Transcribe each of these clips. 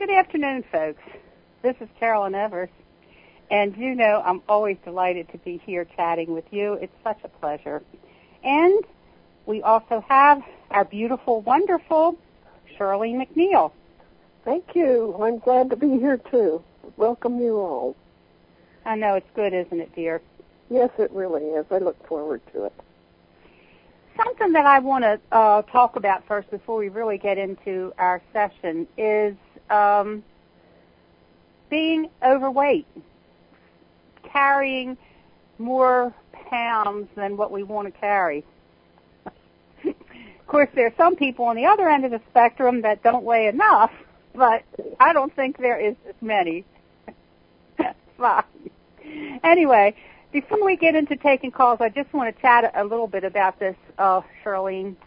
Good afternoon, folks. This is Carolyn Evers, and you know I'm always delighted to be here chatting with you. It's such a pleasure. And we also have our beautiful, wonderful Shirley McNeil. Thank you. I'm glad to be here, too. Welcome you all. I know, it's good, isn't it, dear? Yes, it really is. I look forward to it. Something that I want to talk about first before we really get into our session is being overweight, carrying more pounds than what we want to carry. Of course, there are some people on the other end of the spectrum that don't weigh enough, but I don't think there is as many. Fine. Anyway, before we get into taking calls, I just want to chat a little bit about this, Charlene.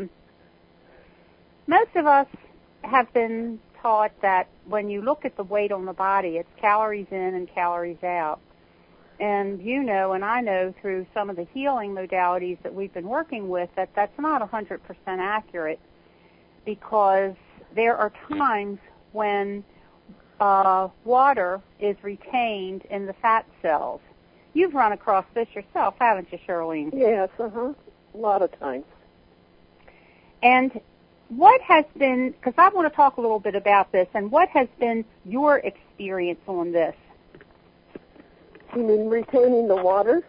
Most of us have been taught that when you look at the weight on the body, it's calories in and calories out. And you know, and I know through some of the healing modalities that we've been working with, that that's not 100% accurate, because there are times when water is retained in the fat cells. You've run across this yourself, haven't you, Charlene? Yes, a lot of times. And what has been, because I want to talk a little bit about this, and what has been your experience on this? You mean retaining the water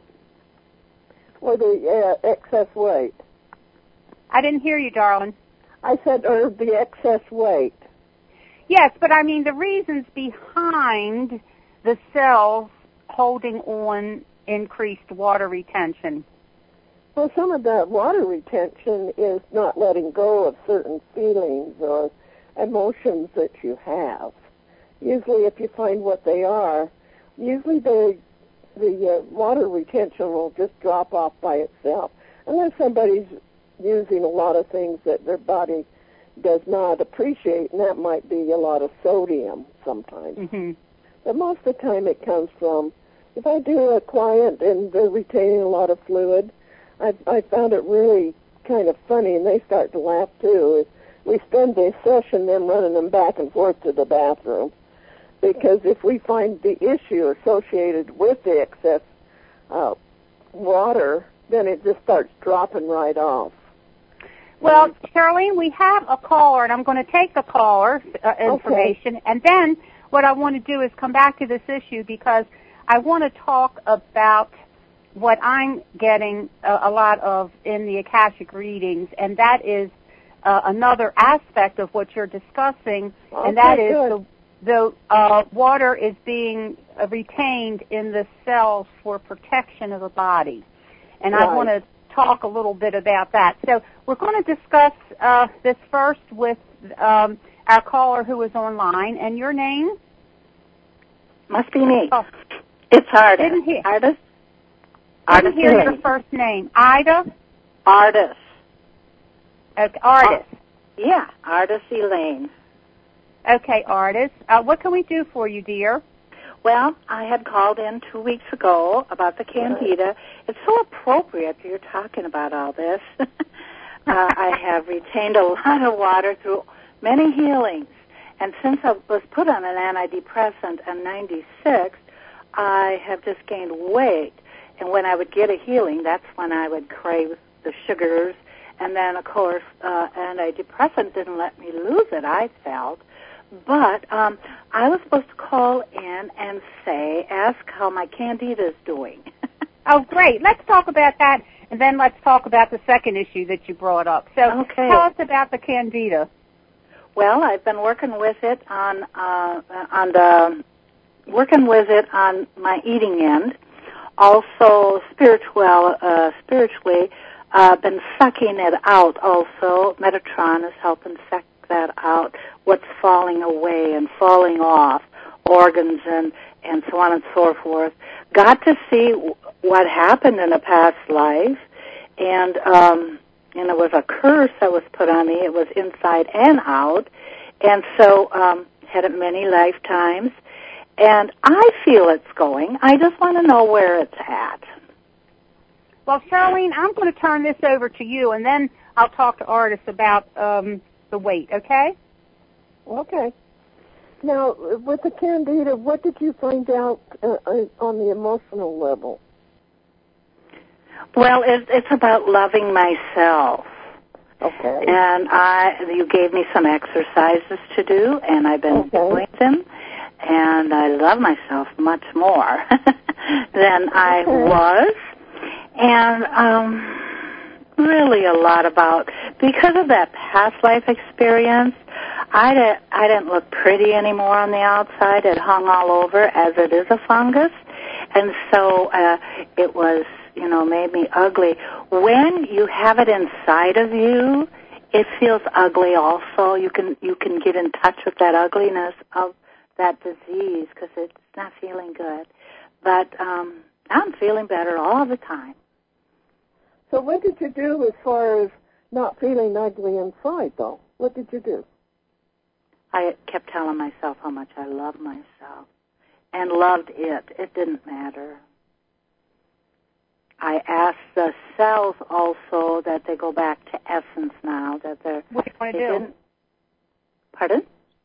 or the excess weight? I didn't hear you, darling. I said, or the excess weight. Yes, but I mean the reasons behind the cells holding on increased water retention. Well, some of that water retention is not letting go of certain feelings or emotions that you have. Usually, if you find what they are, usually the water retention will just drop off by itself, unless somebody's using a lot of things that their body does not appreciate, and that might be a lot of sodium sometimes. Mm-hmm. But most of the time it comes from, if I do a client and they're retaining a lot of fluid, I found it really kind of funny, and they start to laugh too. We spend the session them running them back and forth to the bathroom, because if we find the issue associated with the excess water, then it just starts dropping right off. Well, Charlene, we have a caller, and I'm going to take the caller's information, Okay. And then what I want to do is come back to this issue, because I want to talk about what I'm getting a lot of in the Akashic readings, and that is another aspect of what you're discussing, and that is the water is being retained in the cells for protection of the body. And Right. I want to talk a little bit about that. So we're going to discuss this first with our caller who is online. And your name? Must be me. Oh. It's Artis. Didn't hear. Artis? Didn't hear your first name. Ida? Artis. Okay, Artis. Yeah, Artis Elaine. Okay, Artis. What can we do for you, dear? Well, I had called in 2 weeks ago about the Candida. It's so appropriate that you're talking about all this. I have retained a lot of water through many healings. And since I was put on an antidepressant in 96, I have just gained weight. And when I would get a healing, that's when I would crave the sugars. And then, of course, antidepressant didn't let me lose it, I felt. But I was supposed to call in and ask how my Candida's doing. Oh, great. Let's talk about that, and then let's talk about the second issue that you brought up. So Tell us about the Candida. Well, I've been working with it on my eating end. Also, spiritually, been sucking it out also. Metatron is helping suck that out, what's falling away and falling off, organs and so on and so forth. Got to see what happened in a past life, and it was a curse that was put on me. It was inside and out, and so had it many lifetimes, and I feel it's going. I just want to know where it's at. Well, Charlene, I'm going to turn this over to you, and then I'll talk to Artis about the weight, okay? Okay. Now, with the Candida, what did you find out on the emotional level? Well, it's about loving myself. Okay. And you gave me some exercises to do, and I've been doing them, and I love myself much more than I was. And really a lot about, because of that past life experience, I didn't look pretty anymore on the outside. It hung all over, as it is a fungus. And so it was, made me ugly. When you have it inside of you, it feels ugly also. You can get in touch with that ugliness of that disease because it's not feeling good. But I'm feeling better all the time. So what did you do as far as not feeling ugly inside, though? What did you do? I kept telling myself how much I love myself and loved it. It didn't matter. I asked the cells also that they go back to essence now, that they're... What do you want to do? Pardon?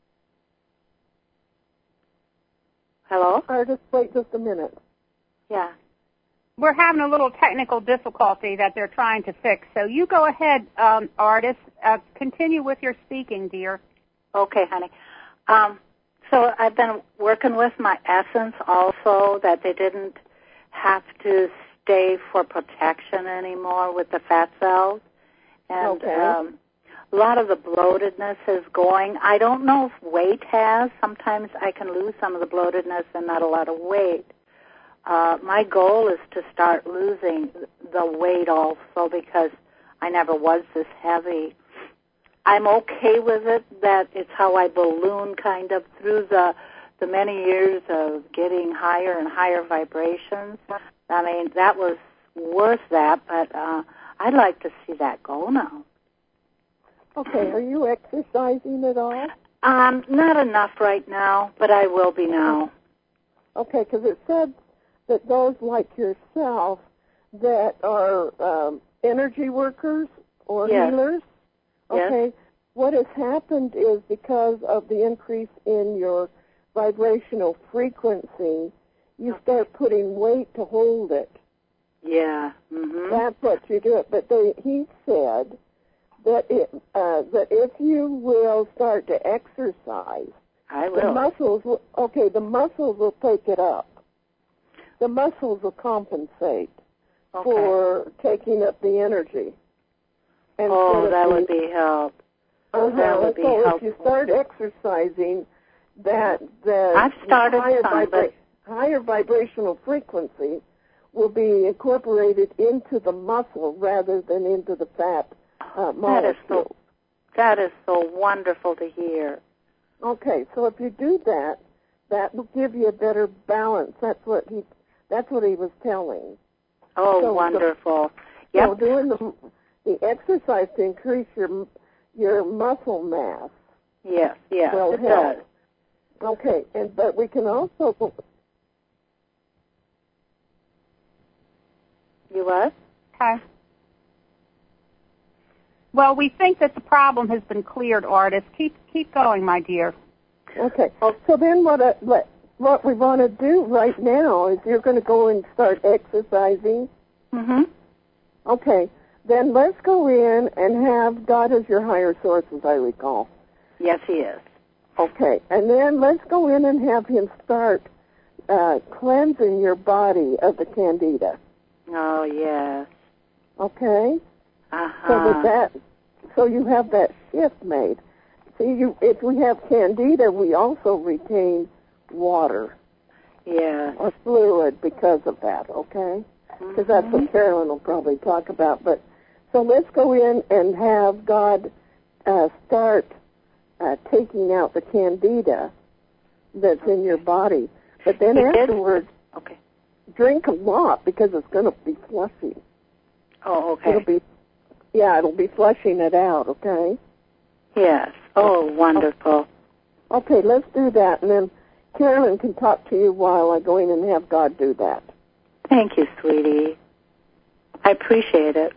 Hello? Just wait just a minute. Yeah. We're having a little technical difficulty that they're trying to fix. So you go ahead, Artis. Continue with your speaking, dear. Okay, honey. So I've been working with my essence also, that they didn't have to stay for protection anymore with the fat cells. And a lot of the bloatedness is going. I don't know if weight has. Sometimes I can lose some of the bloatedness and not a lot of weight. My goal is to start losing the weight also because I never was this heavy. I'm okay with it, that it's how I balloon kind of through the many years of getting higher and higher vibrations. I mean, that was worth that, but I'd like to see that go now. Okay, are you exercising at all? Not enough right now, but I will be now. Okay, because it said that those like yourself that are energy workers or healers, okay, what has happened is because of the increase in your vibrational frequency, you start putting weight to hold it. Yeah. Mm-hmm. That's what you do. But he said that that if you will start to exercise, I will. The muscles will take it up. The muscles will compensate for taking up the energy. And that would be help. That would be helpful. If you start exercising, I've started higher vibrational frequency will be incorporated into the muscle rather than into the fat molecule. That is so wonderful to hear. Okay, so if you do that, that will give you a better balance. That's what he was telling. Oh, so wonderful. So doing the exercise to increase your muscle mass. Yes, will it help. Does. Okay, but we can also... You what? Okay. Well, we think that the problem has been cleared, Artis. Keep going, my dear. Okay. So then what we want to do right now is you're going to go and start exercising. Mm-hmm. Okay. Then let's go in and have God as your higher source, as I recall. Yes, he is. Okay. And then let's go in and have him start cleansing your body of the Candida. Oh, yes. Okay? Uh-huh. So you have that shift made. See, if we have Candida, we also retain water. Yeah. Or fluid because of that, okay? Because that's what Carolyn will probably talk about. But so let's go in and have God start taking out the Candida that's in your body. But then afterwards, drink a lot because it's going to be flushing. Oh, okay. It'll be flushing it out, okay? Yes. Oh, wonderful. Okay, let's do that, and then Carolyn can talk to you while I go in and have God do that. Thank you, sweetie. I appreciate it.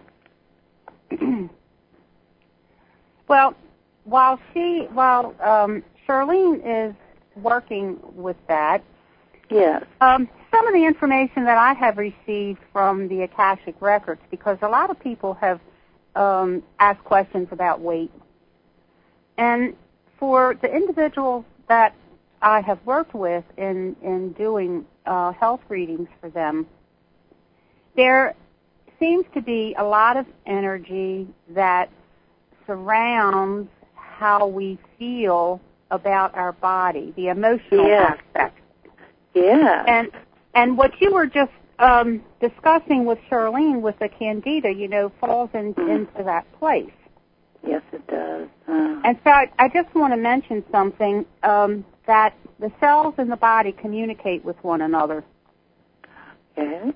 Well, while Charlene is working with that. Yes. Some of the information that I have received from the Akashic Records, because a lot of people have asked questions about weight. And for the individuals that I have worked with in doing health readings for them, there seems to be a lot of energy that surrounds how we feel about our body, the emotional aspect. Yeah. And what you were just discussing with Charlene with the Candida, falls into that place. Yes, it does. And so I just want to mention something, that the cells in the body communicate with one another. Okay.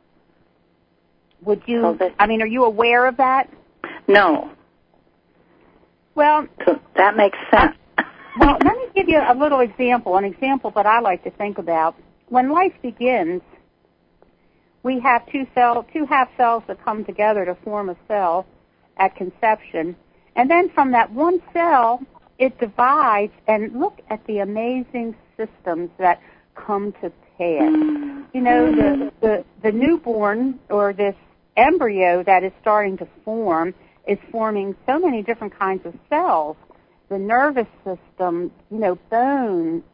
Are you aware of that? No. Well, so that makes sense. Well, let me give you a little example, an example that I like to think about. When life begins, we have two half cells that come together to form a cell at conception. And then from that one cell, it divides, and look at the amazing systems that come to pass. The newborn, or this embryo that is starting to form, is forming so many different kinds of cells. The nervous system, bone,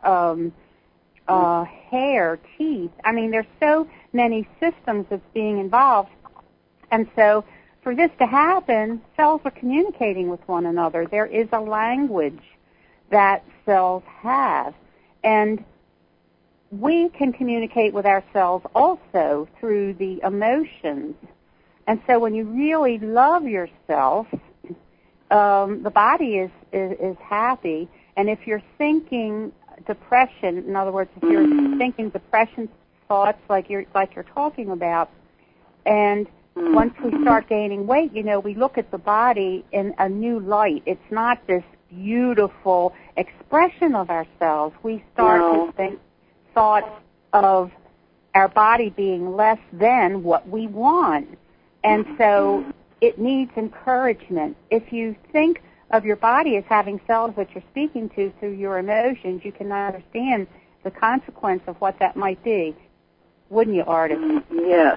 hair, teeth. There's so many systems that's being involved. And so for this to happen, cells are communicating with one another. There is a language that cells have. And we can communicate with ourselves also through the emotions. And so when you really love yourself, the body is happy. And if you're thinking depression, in other words, if you're thinking depression thoughts like you're talking about, and once we start gaining weight, we look at the body in a new light. It's not this beautiful expression of ourselves. We start to think thoughts of our body being less than what we want. And so it needs encouragement. If you think of your body as having cells that you're speaking to through your emotions, you can understand the consequence of what that might be. Wouldn't you, Artis? Yes.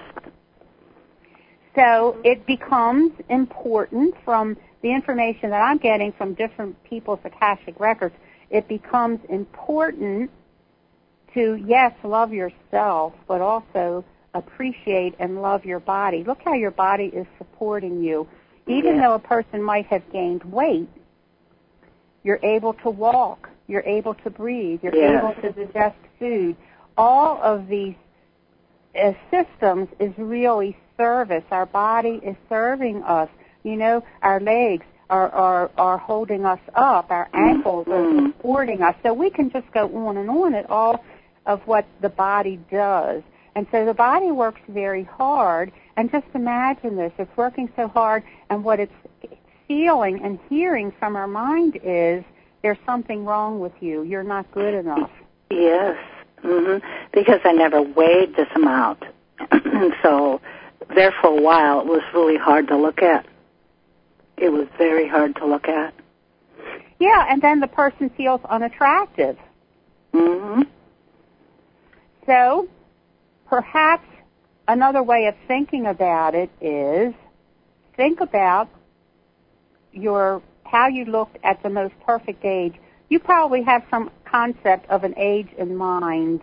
So it becomes important, from the information that I'm getting from different people's Akashic records, it becomes important to, yes, love yourself, but also appreciate and love your body. Look how your body is supporting you. Even though a person might have gained weight, you're able to walk, you're able to breathe, you're able to digest food. All of these systems is really service. Our body is serving us. Our legs are holding us up. Our ankles are supporting us. So we can just go on and on at all of what the body does. And so the body works very hard. And just imagine this. It's working so hard, and what it's feeling and hearing from our mind is, there's something wrong with you. You're not good enough. Yes. Because I never weighed this amount. And so there for a while it was really hard to look at. It was very hard to look at. Yeah, and then the person feels unattractive. So perhaps another way of thinking about it is, think about how you looked at the most perfect age. You probably have some concept of an age in mind.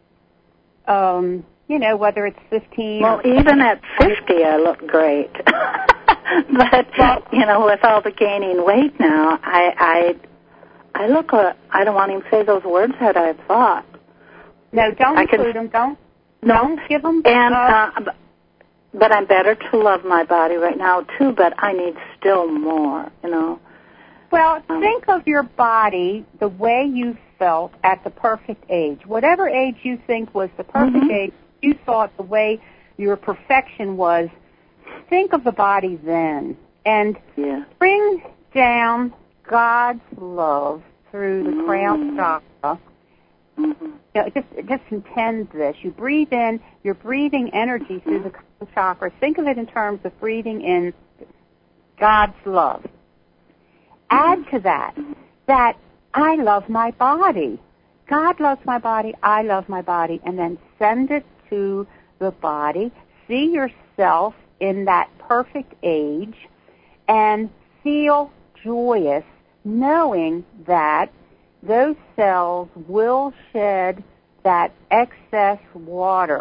Whether it's 15. Well, even at 50, I look great. But with all the gaining weight now, I look. I don't want to even say those words that I've thought. No, don't include them. Don't give them. And but I'm better to love my body right now too. But I need still more. Well, think of your body the way you felt at the perfect age. Whatever age you think was the perfect age, you thought the way your perfection was. Think of the body then, and bring down God's love through the crown chakra. Just intend this. You breathe in, you're breathing energy through the crown chakra. Think of it in terms of breathing in God's love. Add to that I love my body. God loves my body, I love my body, and then send it to the body. See yourself in that perfect age and feel joyous knowing that those cells will shed that excess water.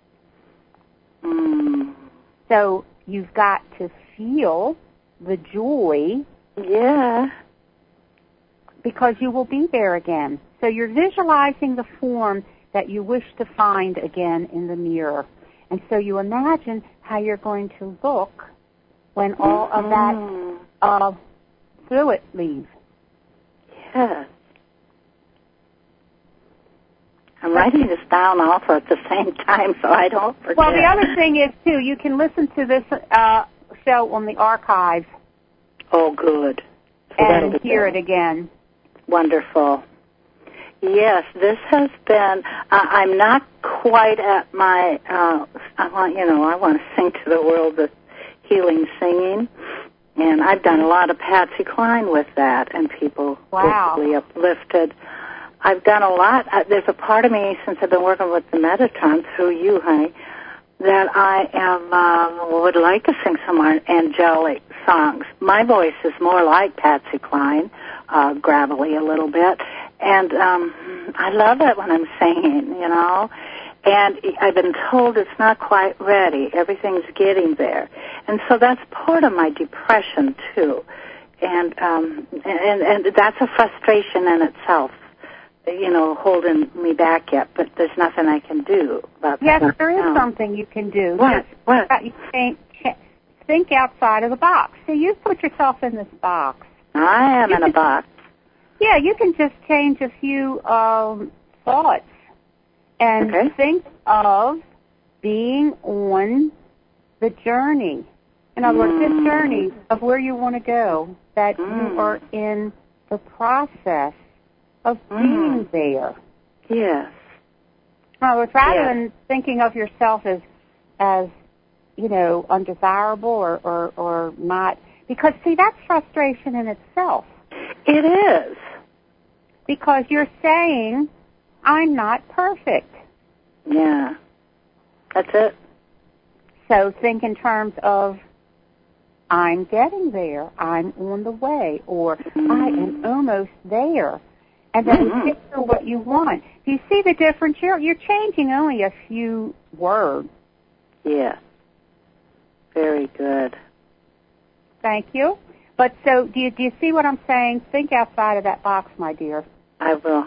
So you've got to feel the joy. Yeah. Because you will be there again. So you're visualizing the form that you wish to find again in the mirror. And so you imagine how you're going to look when all of that fluid leaves. Yes. I'm writing this down also at the same time so I don't forget. Well, the other thing is, too, you can listen to this show on the archives. Oh, good. So and hear it again. Wonderful. Yes, this has been, I'm not quite at my, I want to sing to the world with healing singing. And I've done a lot of Patsy Cline with that, and people hopefully uplifted. I've done a lot. There's a part of me, since I've been working with the Metatron through you, honey, that I am would like to sing some angelic songs. My voice is more like Patsy Cline, gravelly a little bit, and I love it when I'm singing, you know. And I've been told it's not quite ready. Everything's getting there. And so that's part of my depression, too. And that's a frustration in itself, you know, holding me back yet. But there's nothing I can do about that. Yes, there is something you can do. What? You think outside of the box. So you put yourself in this box. I am in a box. Yeah, you can just change a few thoughts. And think of being on the journey. In other words, this journey of where you want to go, that you are in the process of being there. Yes. In other words, rather than thinking of yourself as you know, undesirable or not. Because, see, that's frustration in itself. It is. Because you're saying, I'm not perfect. Yeah. That's it. So think in terms of, I'm getting there, I'm on the way, or I am almost there. And then picture what you want. Do you see the difference? You're changing only a few words. Yeah. Very good. Thank you. But so, do you see what I'm saying? Think outside of that box, my dear. I will.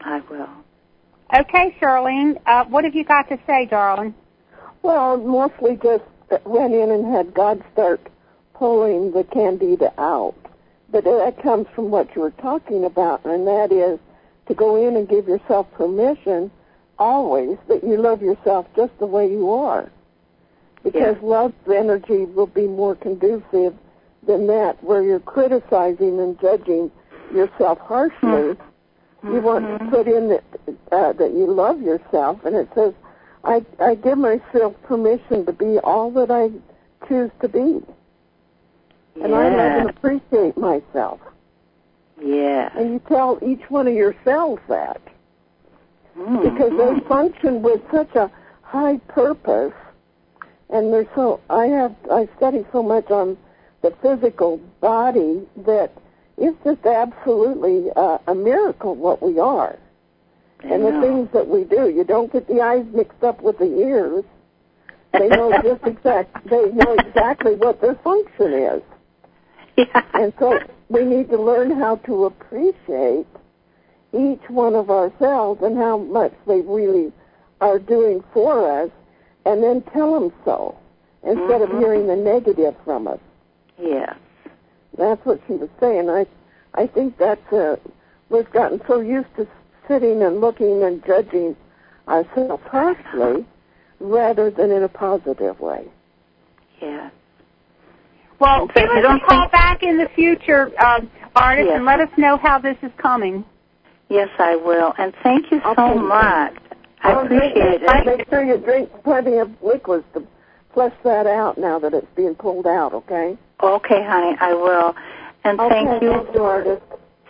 Okay, Charlene, what have you got to say, darling? Well, mostly just went in and had God start pulling the candida out. But that comes from what you were talking about, and that is to go in and give yourself permission always that you love yourself just the way you are. Because love's energy will be more conducive than that, where you're criticizing and judging yourself harshly. You want to put in that you love yourself, and it says, I give myself permission to be all that I choose to be. And I love and appreciate myself. Yeah. And you tell each one of your cells that. Because they function with such a high purpose, and they're so, I study so much on the physical body that it's just absolutely a miracle what we are. And the things that we do. You don't get the eyes mixed up with the ears. They know they know exactly what their function is. Yeah. And so we need to learn how to appreciate each one of our cells and how much they really are doing for us, and then tell them so, instead of hearing the negative from us. Yeah. That's what she was saying. I think that's, we've gotten so used to sitting and looking and judging ourselves harshly rather than in a positive way. Yeah. Well, give us a call back in the future, artist, and let us know how this is coming. Yes, I will. And thank you so much. I appreciate it. Make sure you drink plenty of liquids to flush that out now that it's being pulled out, okay? Okay, honey, I will. And thank you. Thank you, artist.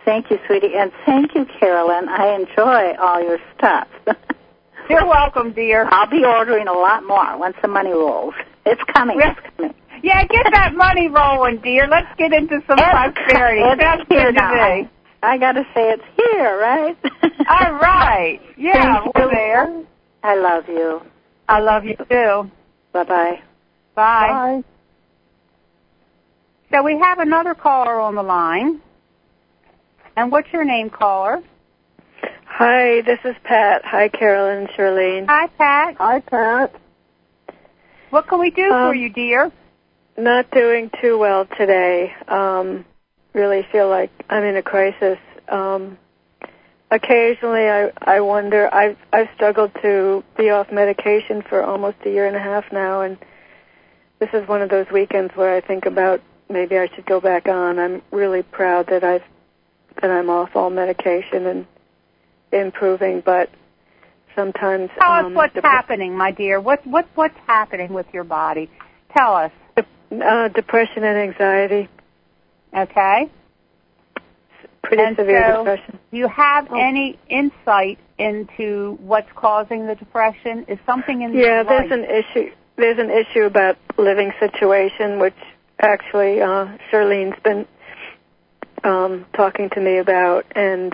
Thank you, sweetie. And thank you, Carolyn. I enjoy all your stuff. You're welcome, dear. I'll be ordering a lot more once the money rolls. It's coming. It's coming. Yeah, get that money rolling, dear. Let's get into some prosperity. It's here now. I got to say it's here, right? All right. Yeah, we're there. I love you. I love you, too. Bye-bye. Bye. Bye. So we have another caller on the line. And what's your name, caller? Hi, this is Pat. Hi, Carolyn and Charlene. Hi, Pat. Hi, Pat. What can we do for you, dear? Not doing too well today. Really feel like I'm in a crisis. Occasionally, I wonder. I've struggled to be off medication for almost a year and a half now, and this is one of those weekends where I think about maybe I should go back on. I'm really proud that I'm off all medication and improving, but sometimes tell us what's happening, my dear. What's happening with your body? Tell us. Depression and anxiety. Okay. Pretty severe depression. Do you have any insight into what's causing the depression? Is something in your life? There's an issue. There's an issue about living situation, which actually Charlene's been talking to me about, and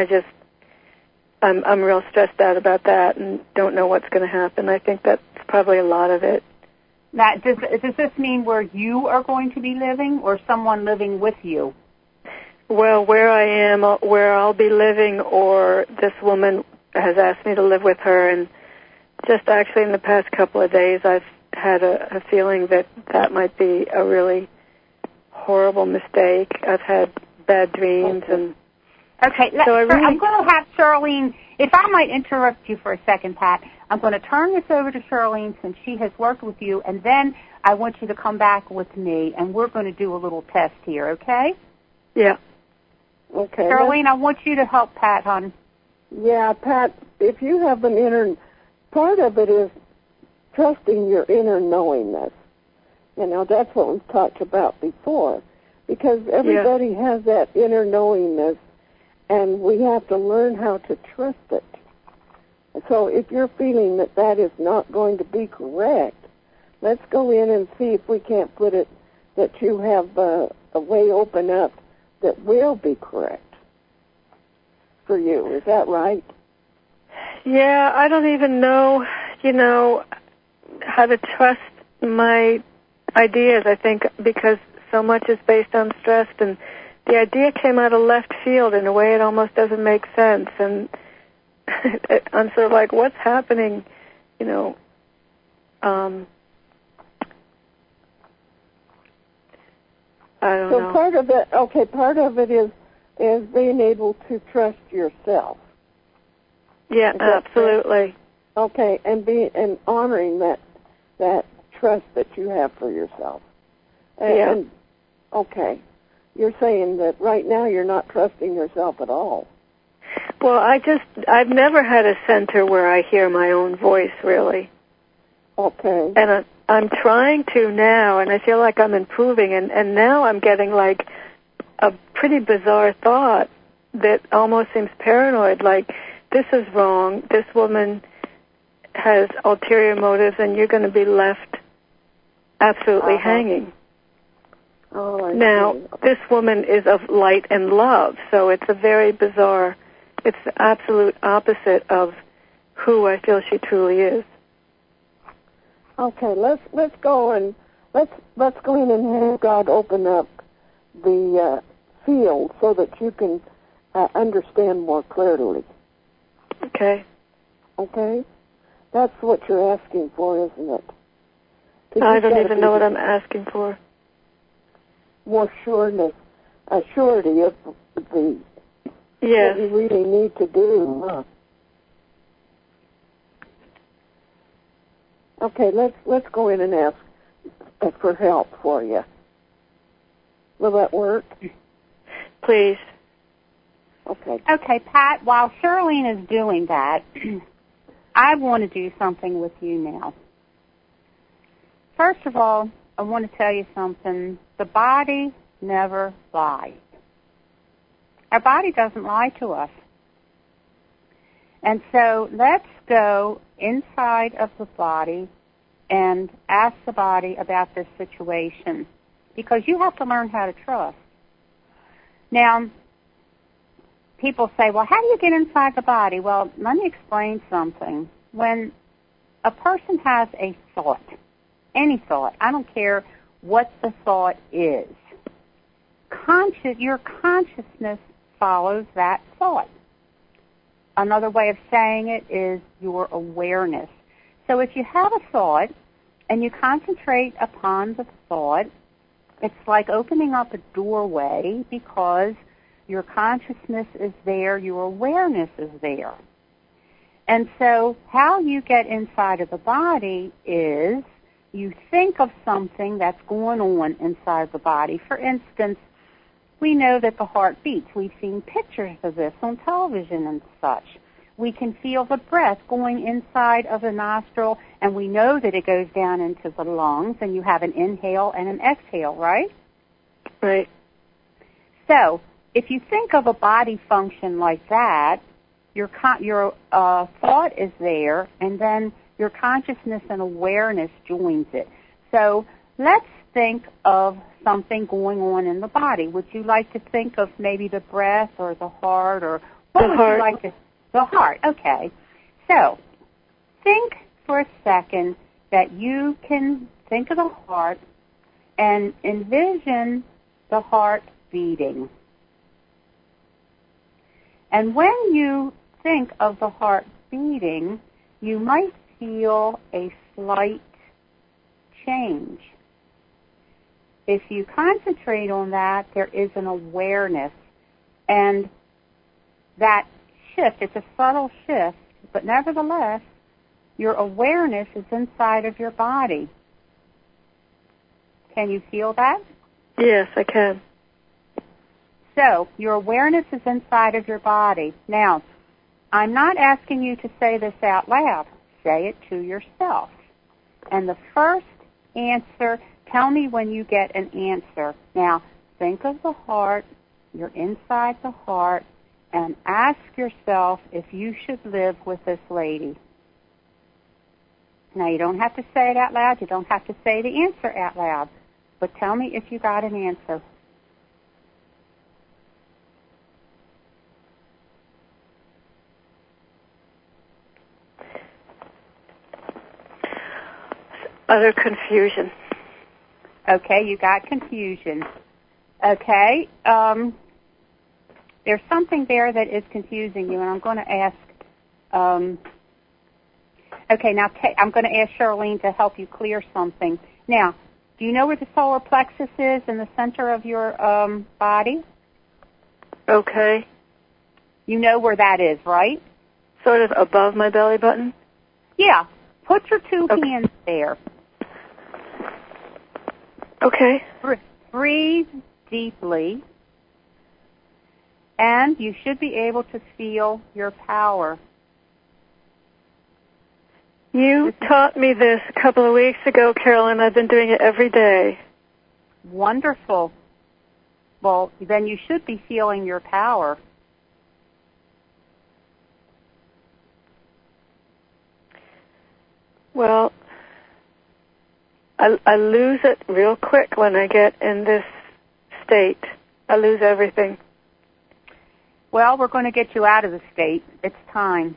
I'm real stressed out about that and don't know what's going to happen. I think that's probably a lot of it. Now, does this mean where you are going to be living or someone living with you? Well, where I am, where I'll be living, or this woman has asked me to live with her, and just actually in the past couple of days I've had a feeling that might be a really horrible mistake. I've had bad dreams and... Okay, I'm going to have Charlene, if I might interrupt you for a second, Pat, I'm going to turn this over to Charlene since she has worked with you, and then I want you to come back with me, and we're going to do a little test here, okay? Yeah. Okay. Charlene, I want you to help Pat, hon. Yeah, Pat, if you have an inner... Part of it is trusting your inner knowingness. You know, that's what we've talked about before, because everybody has that inner knowingness, and we have to learn how to trust it. So if you're feeling that is not going to be correct, let's go in and see if we can't put it that you have a way open up that will be correct for you. Is that right? Yeah, I don't even know, how to trust my ideas, I think, because so much is based on stress, and the idea came out of left field in a way it almost doesn't make sense, and I'm sort of like, what's happening, I don't know. So part of it is being able to trust yourself. Yeah, absolutely. Okay, and honoring that trust that you have for yourself. And okay. You're saying that right now you're not trusting yourself at all. Well, I've never had a center where I hear my own voice, really. Okay. And I'm trying to now, and I feel like I'm improving, and now I'm getting like a pretty bizarre thought that almost seems paranoid, like, this is wrong, this woman has ulterior motives, and you're going to be left absolutely hanging. Oh, I now, see. This woman is of light and love, so it's a very bizarre, it's the absolute opposite of who I feel she truly is. Okay, let's go in and have God open up the field so that you can understand more clearly. Okay. Okay? That's what you're asking for, isn't it? I don't even know what I'm asking for. More sureness, a surety of what you really need to do. Huh? Okay, let's go in and ask for help for you. Will that work? Please. Okay. Okay, Pat, while Charlene is doing that, I want to do something with you now. First of all, I want to tell you something. The body never lies. Our body doesn't lie to us. And so let's go inside of the body and ask the body about this situation, because you have to learn how to trust. Now, people say, well, how do you get inside the body? Well, let me explain something. When a person has a thought, any thought, I don't care what the thought is, your consciousness follows that thought. Another way of saying it is your awareness. So if you have a thought and you concentrate upon the thought, it's like opening up a doorway, because your consciousness is there, your awareness is there. And so how you get inside of the body is you think of something that's going on inside the body. For instance, we know that the heart beats. We've seen pictures of this on television and such. We can feel the breath going inside of the nostril, and we know that it goes down into the lungs, and you have an inhale and an exhale, right? Right. So if you think of a body function like that, your thought is there, and then your consciousness and awareness joins it. So let's think of something going on in the body. Would you like to think of maybe the breath or the heart, or what would you like to? The heart. Okay. So think for a second that you can think of the heart and envision the heart beating. And when you think of the heart beating, you might feel a slight change. If you concentrate on that, there is an awareness. And that shift, it's a subtle shift, but nevertheless, your awareness is inside of your body. Can you feel that? Yes, I can. So, your awareness is inside of your body. Now, I'm not asking you to say this out loud. Say it to yourself. And the first answer, tell me when you get an answer. Now, think of the heart. You're inside the heart. And ask yourself if you should live with this lady. Now, you don't have to say it out loud. You don't have to say the answer out loud. But tell me if you got an answer. Utter confusion. Okay, you got confusion. Okay, there's something there that is confusing you, and I'm going to ask. Okay, now I'm going to ask Charlene to help you clear something. Now, do you know where the solar plexus is in the center of your body? Okay. You know where that is, right? Sort of above my belly button? Yeah. Put your two hands there. Okay. Breathe deeply, and you should be able to feel your power. You taught me this a couple of weeks ago, Carolyn. I've been doing it every day. Wonderful. Well, then you should be feeling your power. Well, I lose it real quick when I get in this state. I lose everything. Well, we're going to get you out of the state. It's time.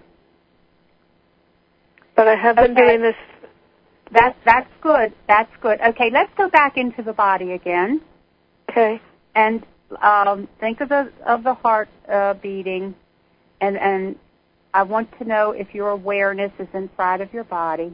But I have been doing this. That's good. That's good. Okay, let's go back into the body again. Okay. And think of the heart beating, and I want to know if your awareness is inside of your body.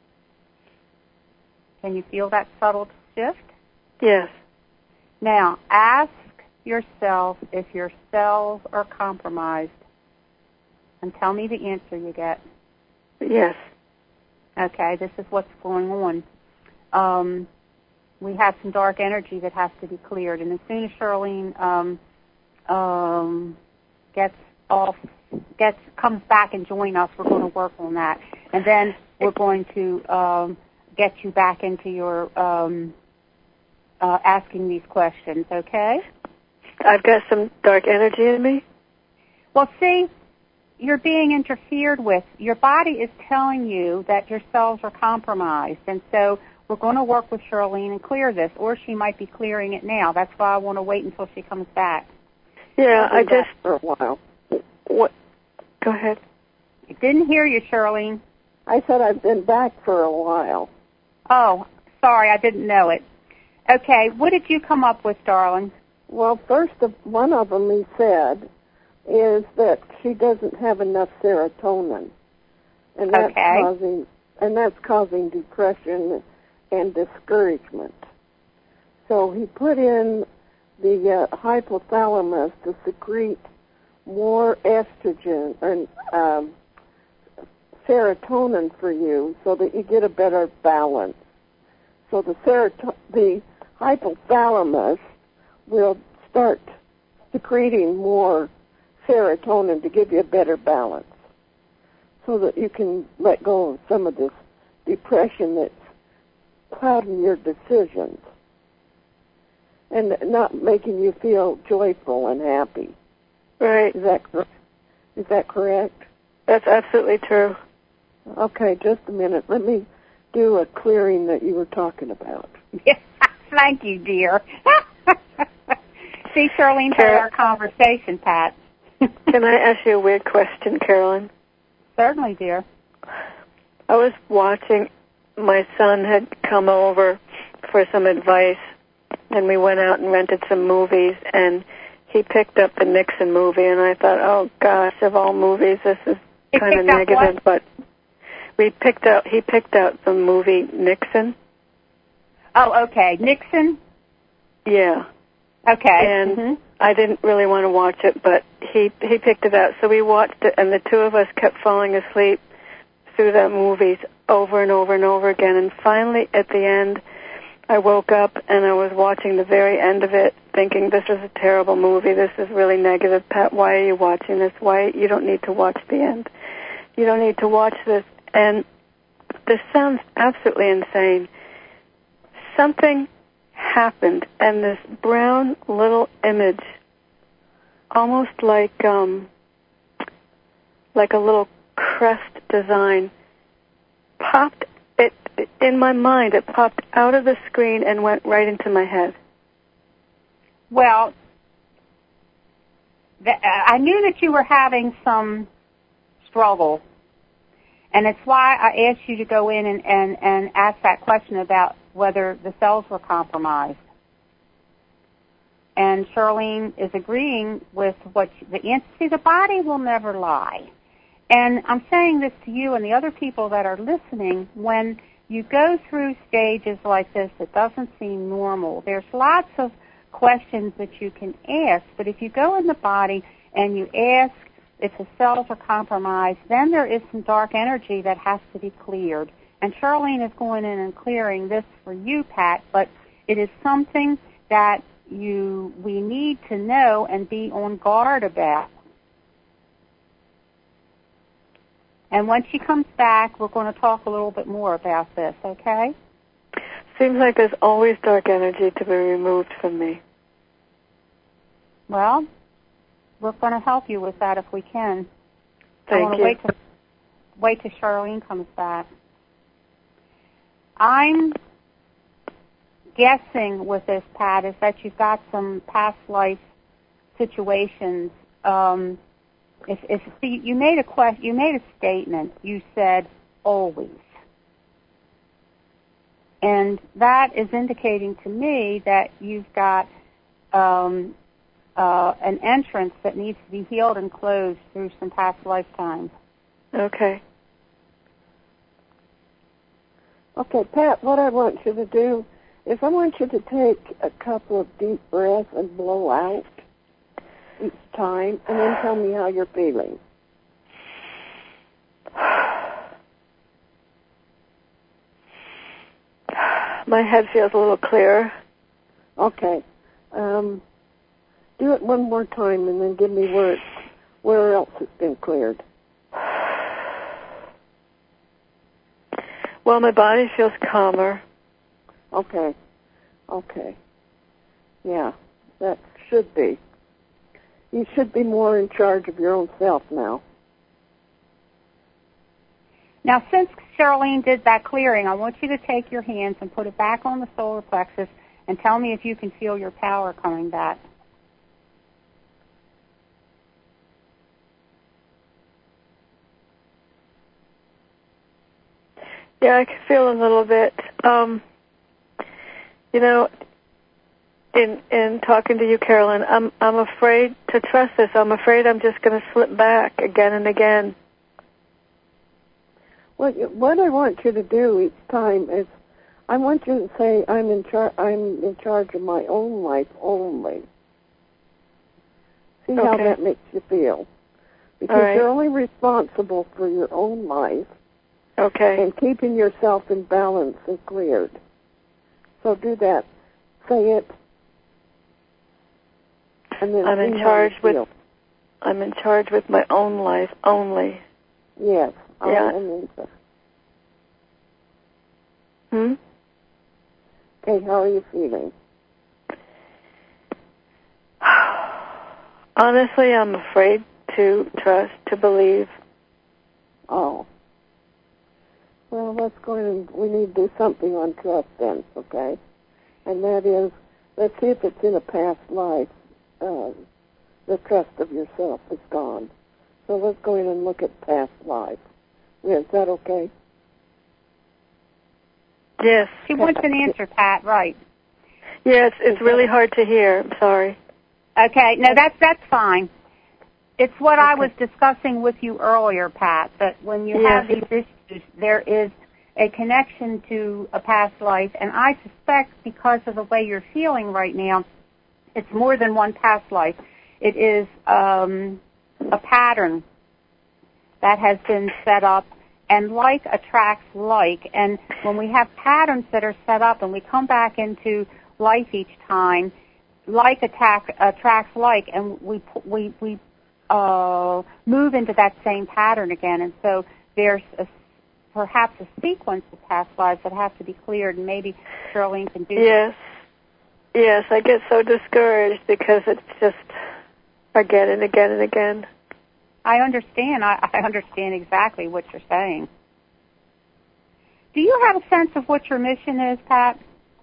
Can you feel that subtle shift? Yes. Now, ask yourself if your cells are compromised, and tell me the answer you get. Yes. Okay, this is what's going on. We have some dark energy that has to be cleared, and as soon as Charlene comes back and join us, we're going to work on that, and then we're going to get you back into your asking these questions. Okay? I've got some dark energy in me? Well, see, you're being interfered with. Your body is telling you that your cells are compromised, and so we're going to work with Charlene and clear this, or she might be clearing it now. That's why I want to wait until she comes back. Yeah, I just... for a while. What? Go ahead. I didn't hear you, Charlene. I said I've been back for a while. Oh, sorry, I didn't know it. Okay, what did you come up with, darling? Well, one of them he said is that she doesn't have enough serotonin, and that's causing depression and discouragement. So he put in the hypothalamus to secrete more estrogen and serotonin for you, so that you get a better balance. So the hypothalamus will start secreting more serotonin to give you a better balance, so that you can let go of some of this depression that's clouding your decisions and not making you feel joyful and happy. Right. Is that correct? That's absolutely true. Okay, just a minute. Let me do a clearing that you were talking about. Yes, thank you, dear. See, Charlene heard our conversation, Pat. Can I ask you a weird question, Carolyn? Certainly, dear. I was watching, my son had come over for some advice, and we went out and rented some movies, and he picked up the Nixon movie, and I thought, oh gosh, of all movies, this is kind of negative, but he picked out the movie Nixon. Oh, okay. Nixon? Yeah. Okay. And I didn't really want to watch it, but he picked it out. So we watched it, and the two of us kept falling asleep through that movies over and over and over again. And finally, at the end, I woke up, and I was watching the very end of it, thinking, this is a terrible movie. This is really negative. Pat, why are you watching this? Why? You don't need to watch the end. You don't need to watch this. And this sounds absolutely insane. Something happened, and this brown little image, almost like a little crest design, popped it in my mind. It popped out of the screen and went right into my head. Well, I knew that you were having some struggle, and it's why I asked you to go in and ask that question about whether the cells were compromised. And Charlene is agreeing with what the answer. See, the body will never lie. And I'm saying this to you and the other people that are listening. When you go through stages like this, it doesn't seem normal. There's lots of questions that you can ask, but if you go in the body and you ask if the cells are compromised, then there is some dark energy that has to be cleared. And Charlene is going in and clearing this for you, Pat, but it is something that we need to know and be on guard about. And when she comes back, we're going to talk a little bit more about this, okay? Seems like there's always dark energy to be removed from me. Well, we're going to help you with that if we can. Thank you. I want to wait till Charlene comes back. I'm guessing with this, Pat, is that you've got some past life situations. You made a statement. You said always, and that is indicating to me that you've got an entrance that needs to be healed and closed through some past lifetimes. Okay. Okay, Pat, what I want you to do is I want you to take a couple of deep breaths and blow out each time, and then tell me how you're feeling. My head feels a little clearer. Okay. Do it one more time, and then give me where else it's been cleared. Well, my body feels calmer. Okay. Yeah, that should be. You should be more in charge of your own self now. Now, since Charlene did that clearing, I want you to take your hands and put it back on the solar plexus and tell me if you can feel your power coming back. Yeah, I can feel a little bit. In talking to you, Carolyn, I'm afraid to trust this. I'm afraid I'm just going to slip back again and again. What I want you to do each time is, I want you to say, I'm in charge of my own life only. See how that makes you feel. Because you're only responsible for your own life. Okay. And keeping yourself in balance and cleared. So do that. Say it. And then I'm in charge with my own life only. Yes. Yeah. Okay, how are you feeling? Honestly, I'm afraid to trust, to believe. Oh. Well, we need to do something on trust then, okay? And that is, let's see if it's in a past life. The trust of yourself is gone. So let's go in and look at past life. Is that okay? Yes. She wants an answer, Pat, right? Yes, it's really hard to hear. I'm sorry. Okay, no, that's fine. It's what I was discussing with you earlier, Pat, that when you have these issues, there is a connection to a past life, and I suspect because of the way you're feeling right now, it's more than one past life. It is a pattern that has been set up, and like attracts like. And when we have patterns that are set up and we come back into life each time, like attracts like, and we move into that same pattern again. And so there's perhaps a sequence of past lives that have to be cleared, and maybe Charlene can do that. Yes, I get so discouraged because it's just again and again and again. I understand. I understand exactly what you're saying. Do you have a sense of what your mission is, Pat?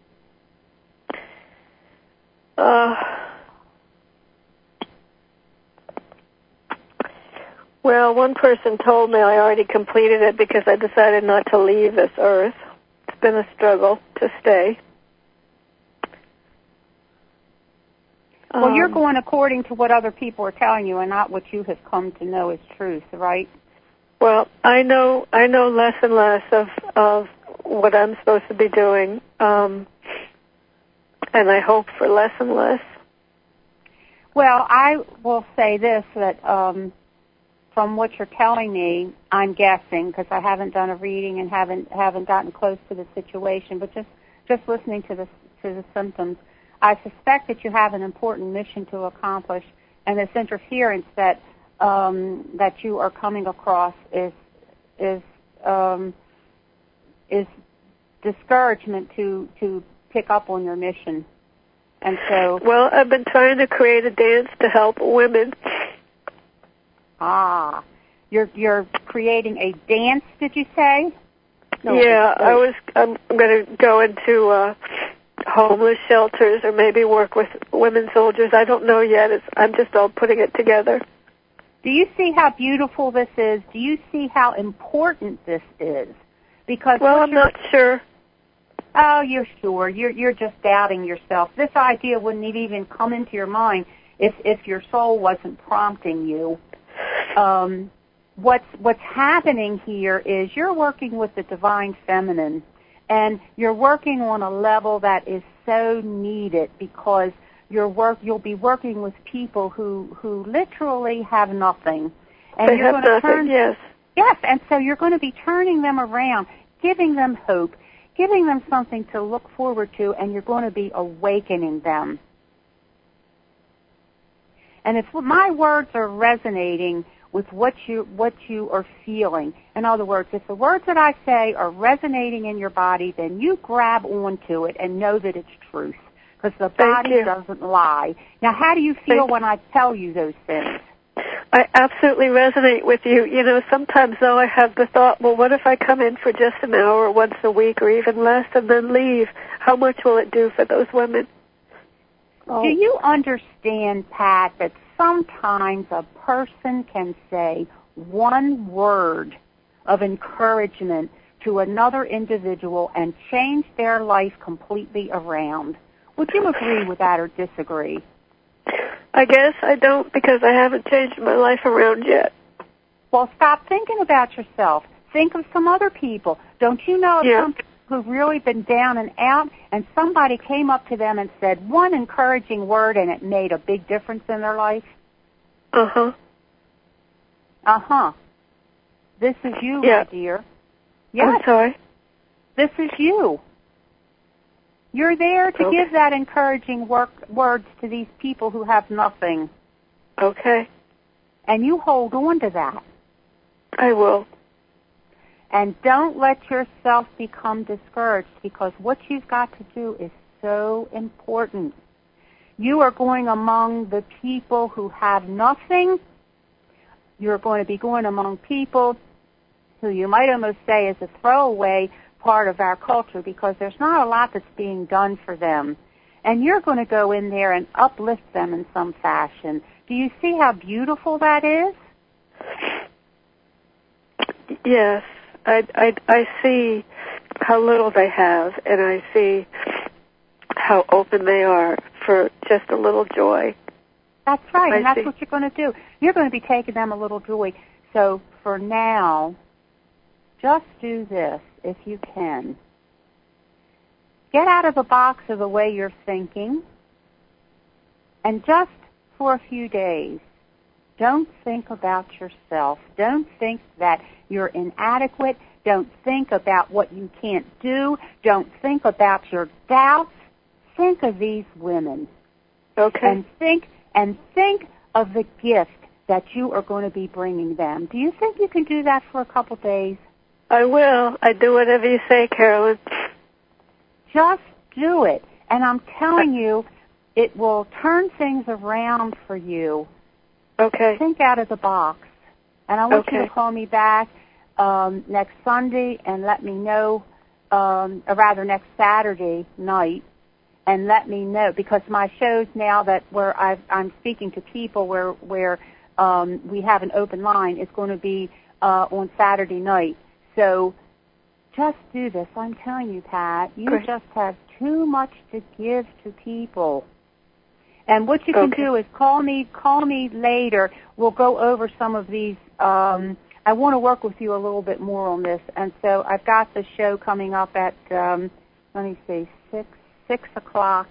Well, one person told me I already completed it because I decided not to leave this earth. It's been a struggle to stay. Well, you're going according to what other people are telling you and not what you have come to know as truth, right? Well, I know less and less of what I'm supposed to be doing, and I hope for less and less. Well, I will say this, that from what you're telling me, I'm guessing, because I haven't done a reading and haven't gotten close to the situation, but just listening to the symptoms, I suspect that you have an important mission to accomplish, and this interference that you are coming across is discouragement to pick up on your mission. And so, well, I've been trying to create a dance to help women. You're creating a dance, did you say? No, yeah, I'm going to go into homeless shelters or maybe work with women soldiers. I don't know yet. I'm just all putting it together. Do you see how beautiful this is? Do you see how important this is? Because I'm not sure. Oh, you're sure. You're just doubting yourself. This idea wouldn't even come into your mind if your soul wasn't prompting you. What's happening here is you're working with the divine feminine, and you're working on a level that is so needed because you'll be working with people who literally have nothing. And they have nothing, yes. Yes, and so you're going to be turning them around, giving them hope, giving them something to look forward to, and you're going to be awakening them. And if my words are resonating with what you are feeling, in other words, if the words that I say are resonating in your body, then you grab onto it and know that it's truth. because the body doesn't lie. Now, how do you feel when I tell you those things? I absolutely resonate with you. You know, sometimes, though, I have the thought, well, what if I come in for just an hour once a week or even less and then leave? How much will it do for those women? Oh. Do you understand, Pat, that sometimes a person can say one word of encouragement to another individual and change their life completely around? Would you agree with that or disagree? I guess I don't, because I haven't changed my life around yet. Well, stop thinking about yourself. Think of some other people. Don't you know some people who've really been down and out, and somebody came up to them and said one encouraging word, and it made a big difference in their life? Uh-huh. Uh-huh. This is you, my dear. Yes. I'm sorry? This is you. You're there to give that encouraging words to these people who have nothing. Okay. And you hold on to that. I will. And don't let yourself become discouraged, because what you've got to do is so important. You are going among the people who have nothing. You're going to be going among people who you might almost say is a throwaway part of our culture, because there's not a lot that's being done for them. And you're going to go in there and uplift them in some fashion. Do you see how beautiful that is? Yes. I see how little they have, and I see how open they are for just a little joy. That's right, and that's what you're going to do. You're going to be taking them a little joy. So for now, just do this if you can. Get out of the box of the way you're thinking, and just for a few days, don't think about yourself. Don't think that you're inadequate. Don't think about what you can't do. Don't think about your doubts. Think of these women. Okay. And think of the gift that you are going to be bringing them. Do you think you can do that for a couple days? I will. I do whatever you say, Carolyn. Just do it. And I'm telling you, it will turn things around for you. Okay. Think out of the box. And I want you to call me back next Sunday and let me know, or rather next Saturday night, and let me know, because my shows now that where I'm speaking to people where we have an open line is going to be on Saturday night. So just do this. I'm telling you, Pat, you just have too much to give to people. And what you can do is call me later. We'll go over some of these. I want to work with you a little bit more on this. And so I've got the show coming up at, let me see, 6 o'clock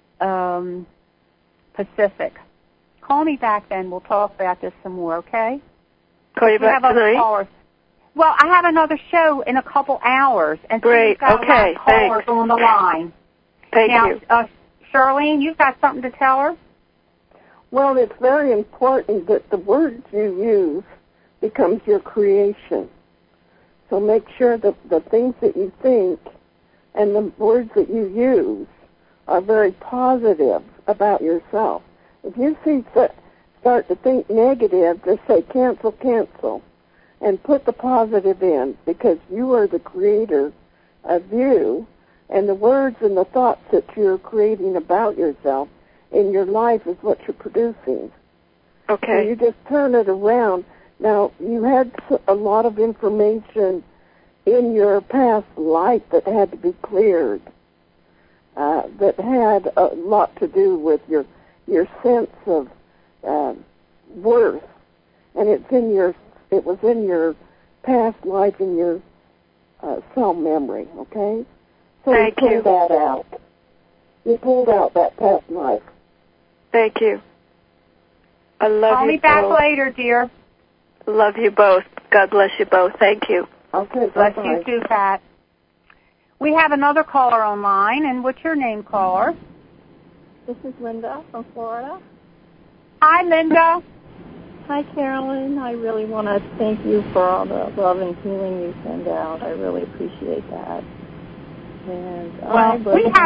Pacific. Call me back then. We'll talk about this some more, okay? Call you back tonight? Well, I have another show in a couple hours. And great. So okay. Callers on the line. Thank you. Charlene, you've got something to tell her? Well, it's very important that the words you use becomes your creation. So make sure that the things that you think and the words that you use are very positive about yourself. If you start to think negative, just say cancel, cancel, and put the positive in, because you are the creator of you, and the words and the thoughts that you're creating about yourself in your life is what you're producing. Okay. So you just turn it around. Now, you had a lot of information in your past life that had to be cleared, that had a lot to do with your sense of worth, and it was in your past life, in your cell memory, okay? So Thank you. You pulled that out. You pulled out that past life. Thank you. I love you. Call me back later, dear. Love you both. God bless you both. Thank you. Okay, bless you too, Pat. We have another caller online, and what's your name, caller? This is Linda from Florida. Hi, Linda. Hi, Carolyn. I really want to thank you for all the love and healing you send out. I really appreciate that. And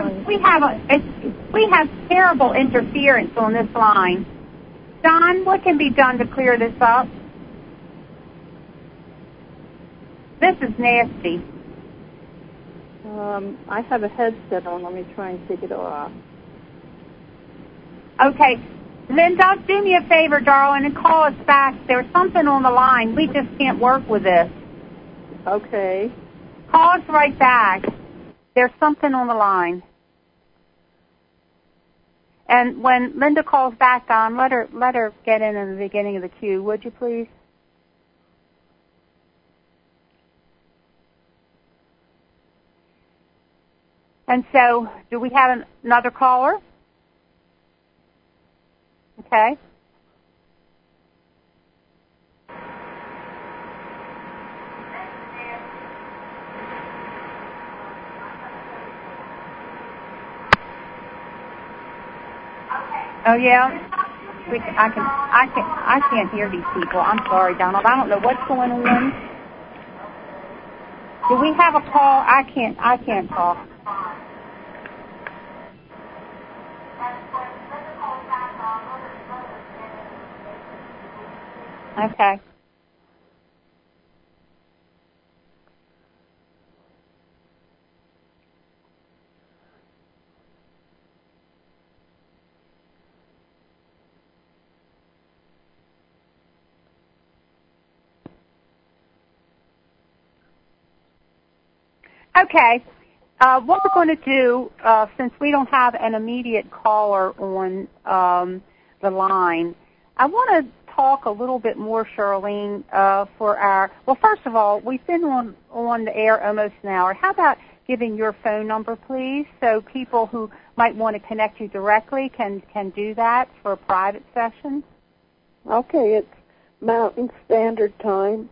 we have terrible interference on this line. Don, what can be done to clear this up? This is nasty. I have a headset on. Let me try and take it off. Okay. Linda, do me a favor, darling, and call us back. There's something on the line. We just can't work with this. Okay. Call us right back. There's something on the line. And when Linda calls back, Don, let her get in the beginning of the queue, would you please? And so, do we have another caller? Okay. Oh yeah. I can't hear these people. I'm sorry, Donald. I don't know what's going on. Do we have a call? I can't talk. Okay. Okay. What we're going to do, since we don't have an immediate caller on the line, I want to talk a little bit more, Charlene, well, first of all, we've been on the air almost an hour. How about giving your phone number, please, so people who might want to connect you directly can do that for a private session? Okay, it's Mountain Standard Time,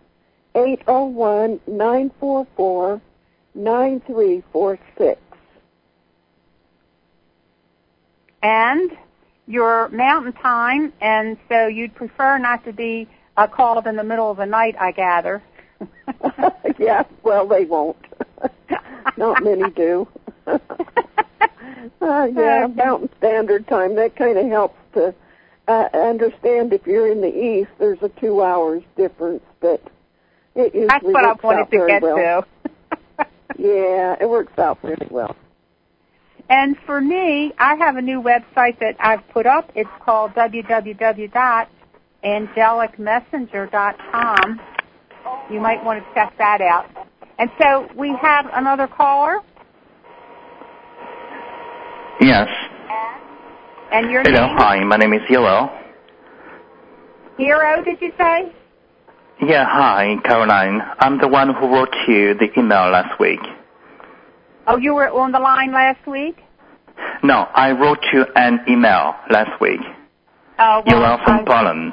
801-944-9346. And your Mountain Time, and so you'd prefer not to be called up in the middle of the night, I gather. Yeah, well, they won't. Not many do. Yeah, Mountain Standard Time, that kind of helps to understand if you're in the east, there's a 2 hours difference, but it usually That's what I wanted to get well. to. Yeah, it works out really well. And for me, I have a new website that I've put up. It's called www.angelicmessenger.com. You might want to check that out. And so we have another caller. Yes. And your Hello, name? hi, my name is Hero. Hero, did you say? Yeah, hi, Caroline. I'm the one who wrote you the email last week. Oh, you were on the line last week? No, I wrote you an email last week. Oh, well, you are from Poland.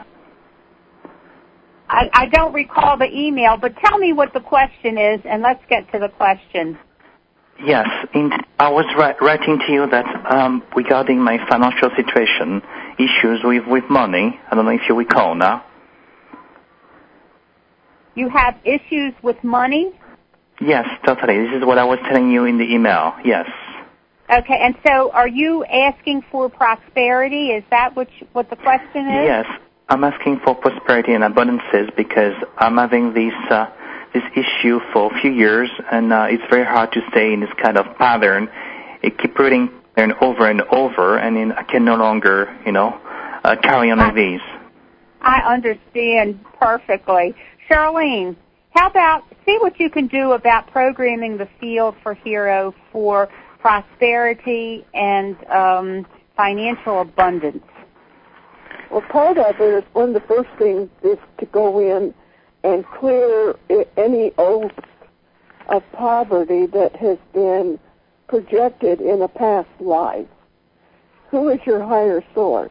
I don't recall the email, but tell me what the question is, and let's get to the question. Yes, I was writing to you that regarding my financial situation, issues with money. I don't know if you recall now. You have issues with money? Yes, totally. This is what I was telling you in the email. Yes. Okay, and so are you asking for prosperity? Is that what the question is? Yes, I'm asking for prosperity and abundances because I'm having this issue for a few years, and it's very hard to stay in this kind of pattern. It keeps repeating over and over, and I can no longer, carry on like this. I understand perfectly. Charlene, how about see what you can do about programming the field for Hero for prosperity and financial abundance? Well, part of it is one of the first things is to go in and clear any oaths of poverty that has been projected in a past life. Who is your higher source?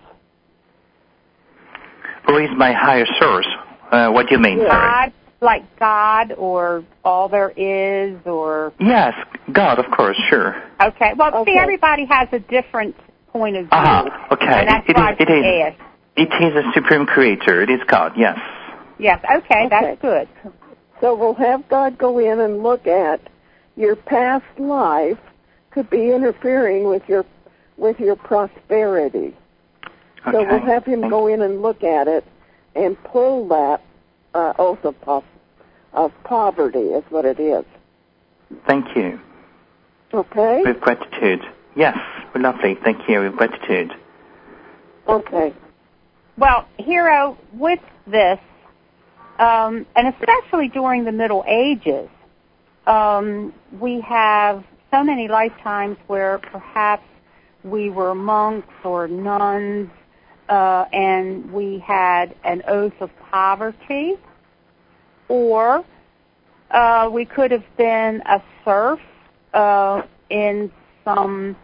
Who is my higher source? What do you mean? God, like God, or all there is, or... Yes, God, of course, sure. Okay, well, see, everybody has a different point of view. Okay. And that's why I asked. It is a supreme creator. It is God, yes. Yes, okay, that's good. So we'll have God go in and look at your past life could be interfering with your prosperity. Okay. So we'll have him go in and look at it and pull that oath of poverty is what it is. Thank you. Okay? With gratitude. Yes, lovely. Thank you. With gratitude. Okay. Well, Hero, with this, and especially during the Middle Ages, we have so many lifetimes where perhaps we were monks or nuns, and we had an oath of poverty, or we could have been a serf in some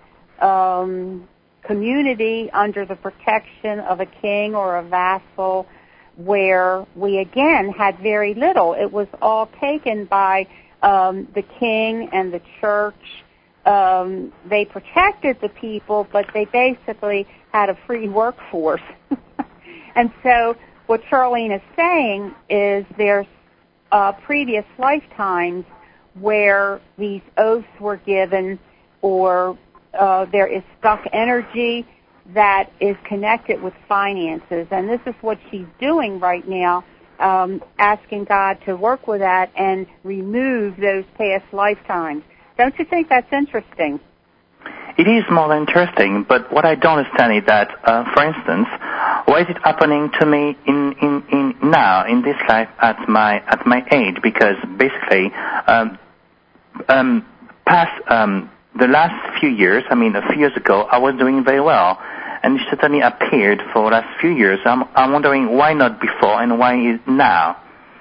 community under the protection of a king or a vassal, where we again had very little. It was all taken by the king and the church. They protected the people, but they basically had a free workforce. And so what Charlene is saying is there's previous lifetimes where these oaths were given, or there is stuck energy that is connected with finances. And this is what she's doing right now, asking God to work with that and remove those past lifetimes. Don't you think that's interesting? It is more interesting, but what I don't understand is that, for instance, why is it happening to me in now in this life at my age? Because basically, the last few years, a few years ago, I was doing very well, and it suddenly appeared for the last few years. I'm wondering why not before and why is now.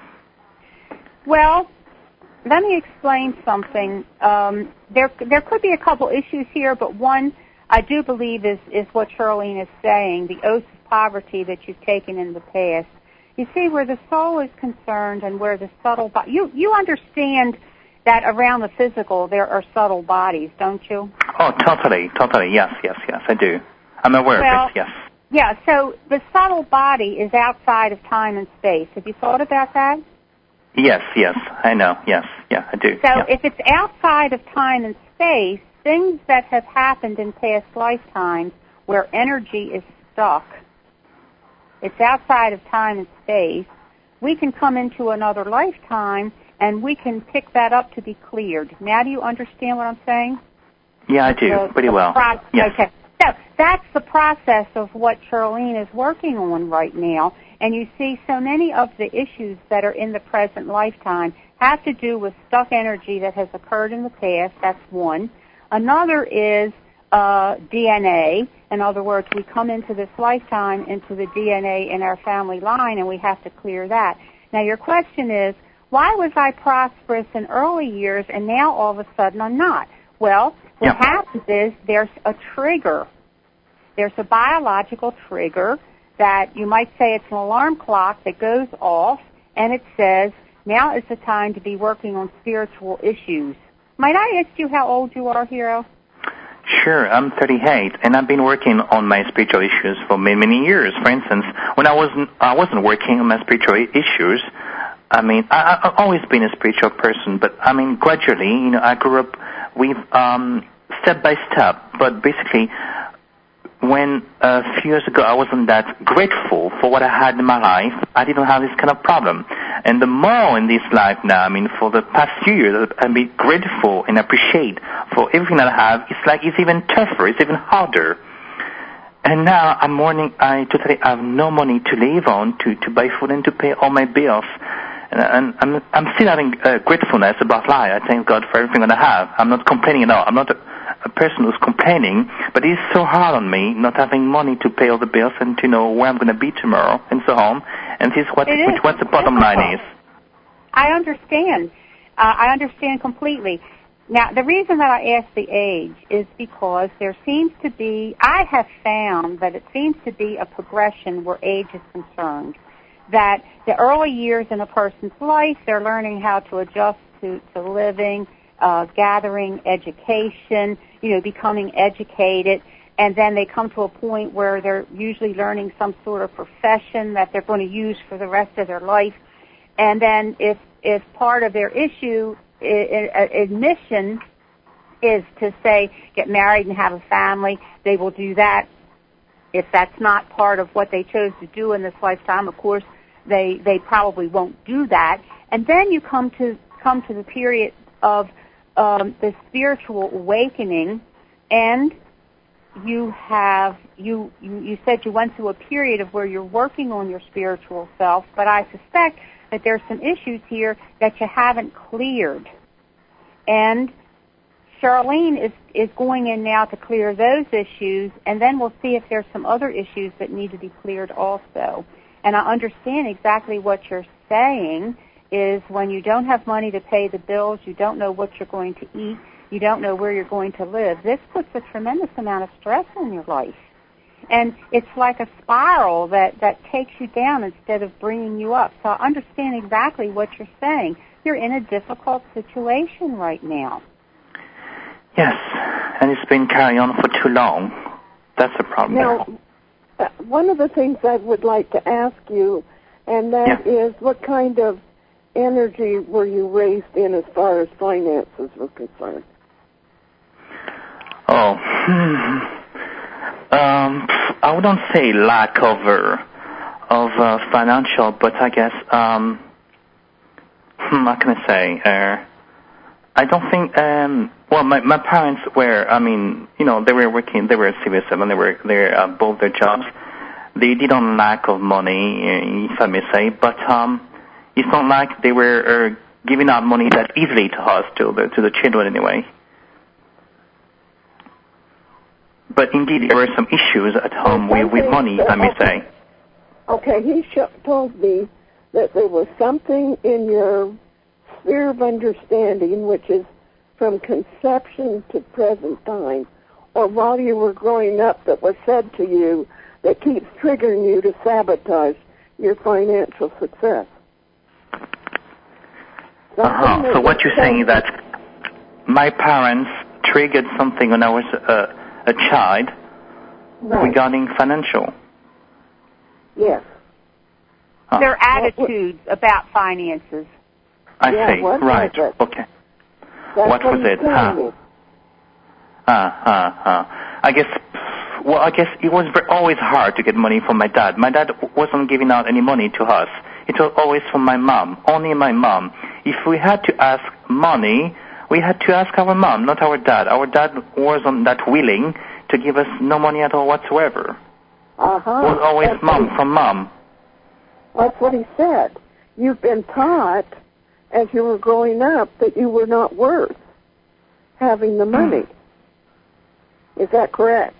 Well, let me explain something. There could be a couple issues here, but one I do believe is what Charlene is saying, the oath of poverty that you've taken in the past. You see, where the soul is concerned and where the subtle body, you understand that around the physical there are subtle bodies, don't you? Oh, totally, yes, I do. I'm aware of it, yes. Yeah, so the subtle body is outside of time and space. Have you thought about that? Yes, I know, yes, I do. So if it's outside of time and space, things that have happened in past lifetimes where energy is stuck, it's outside of time and space, we can come into another lifetime and we can pick that up to be cleared. Now do you understand what I'm saying? Yeah, I do, pretty well. Yes. Okay. So that's the process of what Charlene is working on right now. And you see so many of the issues that are in the present lifetime have to do with stuck energy that has occurred in the past. That's one. Another is DNA. In other words, we come into this lifetime into the DNA in our family line, and we have to clear that. Now, your question is, why was I prosperous in early years and now all of a sudden I'm not? Well, what happens is there's a trigger. There's a biological trigger that you might say it's an alarm clock that goes off, and it says, now is the time to be working on spiritual issues. Might I ask you how old you are, Hero? Sure, I'm 38, and I've been working on my spiritual issues for many years. For instance, when I wasn't working on my spiritual issues, I've always been a spiritual person, but gradually, I grew up with step by step, but basically, when a few years ago I wasn't that grateful for what I had in my life, I didn't have this kind of problem. And the more in this life now, for the past few years, I've been grateful and appreciate for everything that I have. It's like it's even tougher, it's even harder. And now I totally have no money to live on, to buy food and to pay all my bills. And I'm still having gratefulness about life. I thank God for everything that I have. I'm not complaining at all. I'm not a person who's complaining, but it's so hard on me not having money to pay all the bills and to know where I'm going to be tomorrow and so on. And this is what the bottom line is. I understand. I understand completely. Now, the reason that I ask the age is because I have found that it seems to be a progression where age is concerned. That the early years in a person's life, they're learning how to adjust to living, gathering education, becoming educated, and then they come to a point where they're usually learning some sort of profession that they're going to use for the rest of their life. And then if part of their issue, admission is to say, get married and have a family. They will do that. If that's not part of what they chose to do in this lifetime, of course, they probably won't do that. And then you come to the period of the spiritual awakening, and you said you went through a period of where you're working on your spiritual self, but I suspect that there's some issues here that you haven't cleared. And Charlene is going in now to clear those issues, and then we'll see if there's some other issues that need to be cleared also. And I understand exactly what you're saying is when you don't have money to pay the bills, you don't know what you're going to eat, you don't know where you're going to live. This puts a tremendous amount of stress on your life. And it's like a spiral that takes you down instead of bringing you up. So I understand exactly what you're saying. You're in a difficult situation right now. Yes, and it's been carrying on for too long. That's the problem. Now, one of the things I would like to ask you, and that is, what kind of energy were you raised in as far as finances were concerned? Oh, I wouldn't say lack of financial, but I guess, how can I say, I don't think, well, my parents were, they were working, they were civil servants, they both their jobs. They didn't lack of money, if I may say, but it's not like they were giving out money that easily to us, to the children anyway. But indeed, there were some issues at home with money, if I may say. Okay, he told me that there was something in your sphere of understanding, which is from conception to present time, or while you were growing up, that was said to you that keeps triggering you to sabotage your financial success. So what you're saying is that my parents triggered something when I was a child regarding financial. Yes. Their attitudes about finances. I see. Right. Okay. What was it? I guess it was always hard to get money from my dad. My dad wasn't giving out any money to us. It was always from my mom, only my mom. If we had to ask money, we had to ask our mom, not our dad. Our dad wasn't that willing to give us no money at all whatsoever. It was always from mom. That's what he said. You've been taught as you were growing up that you were not worth having the money. Is that correct?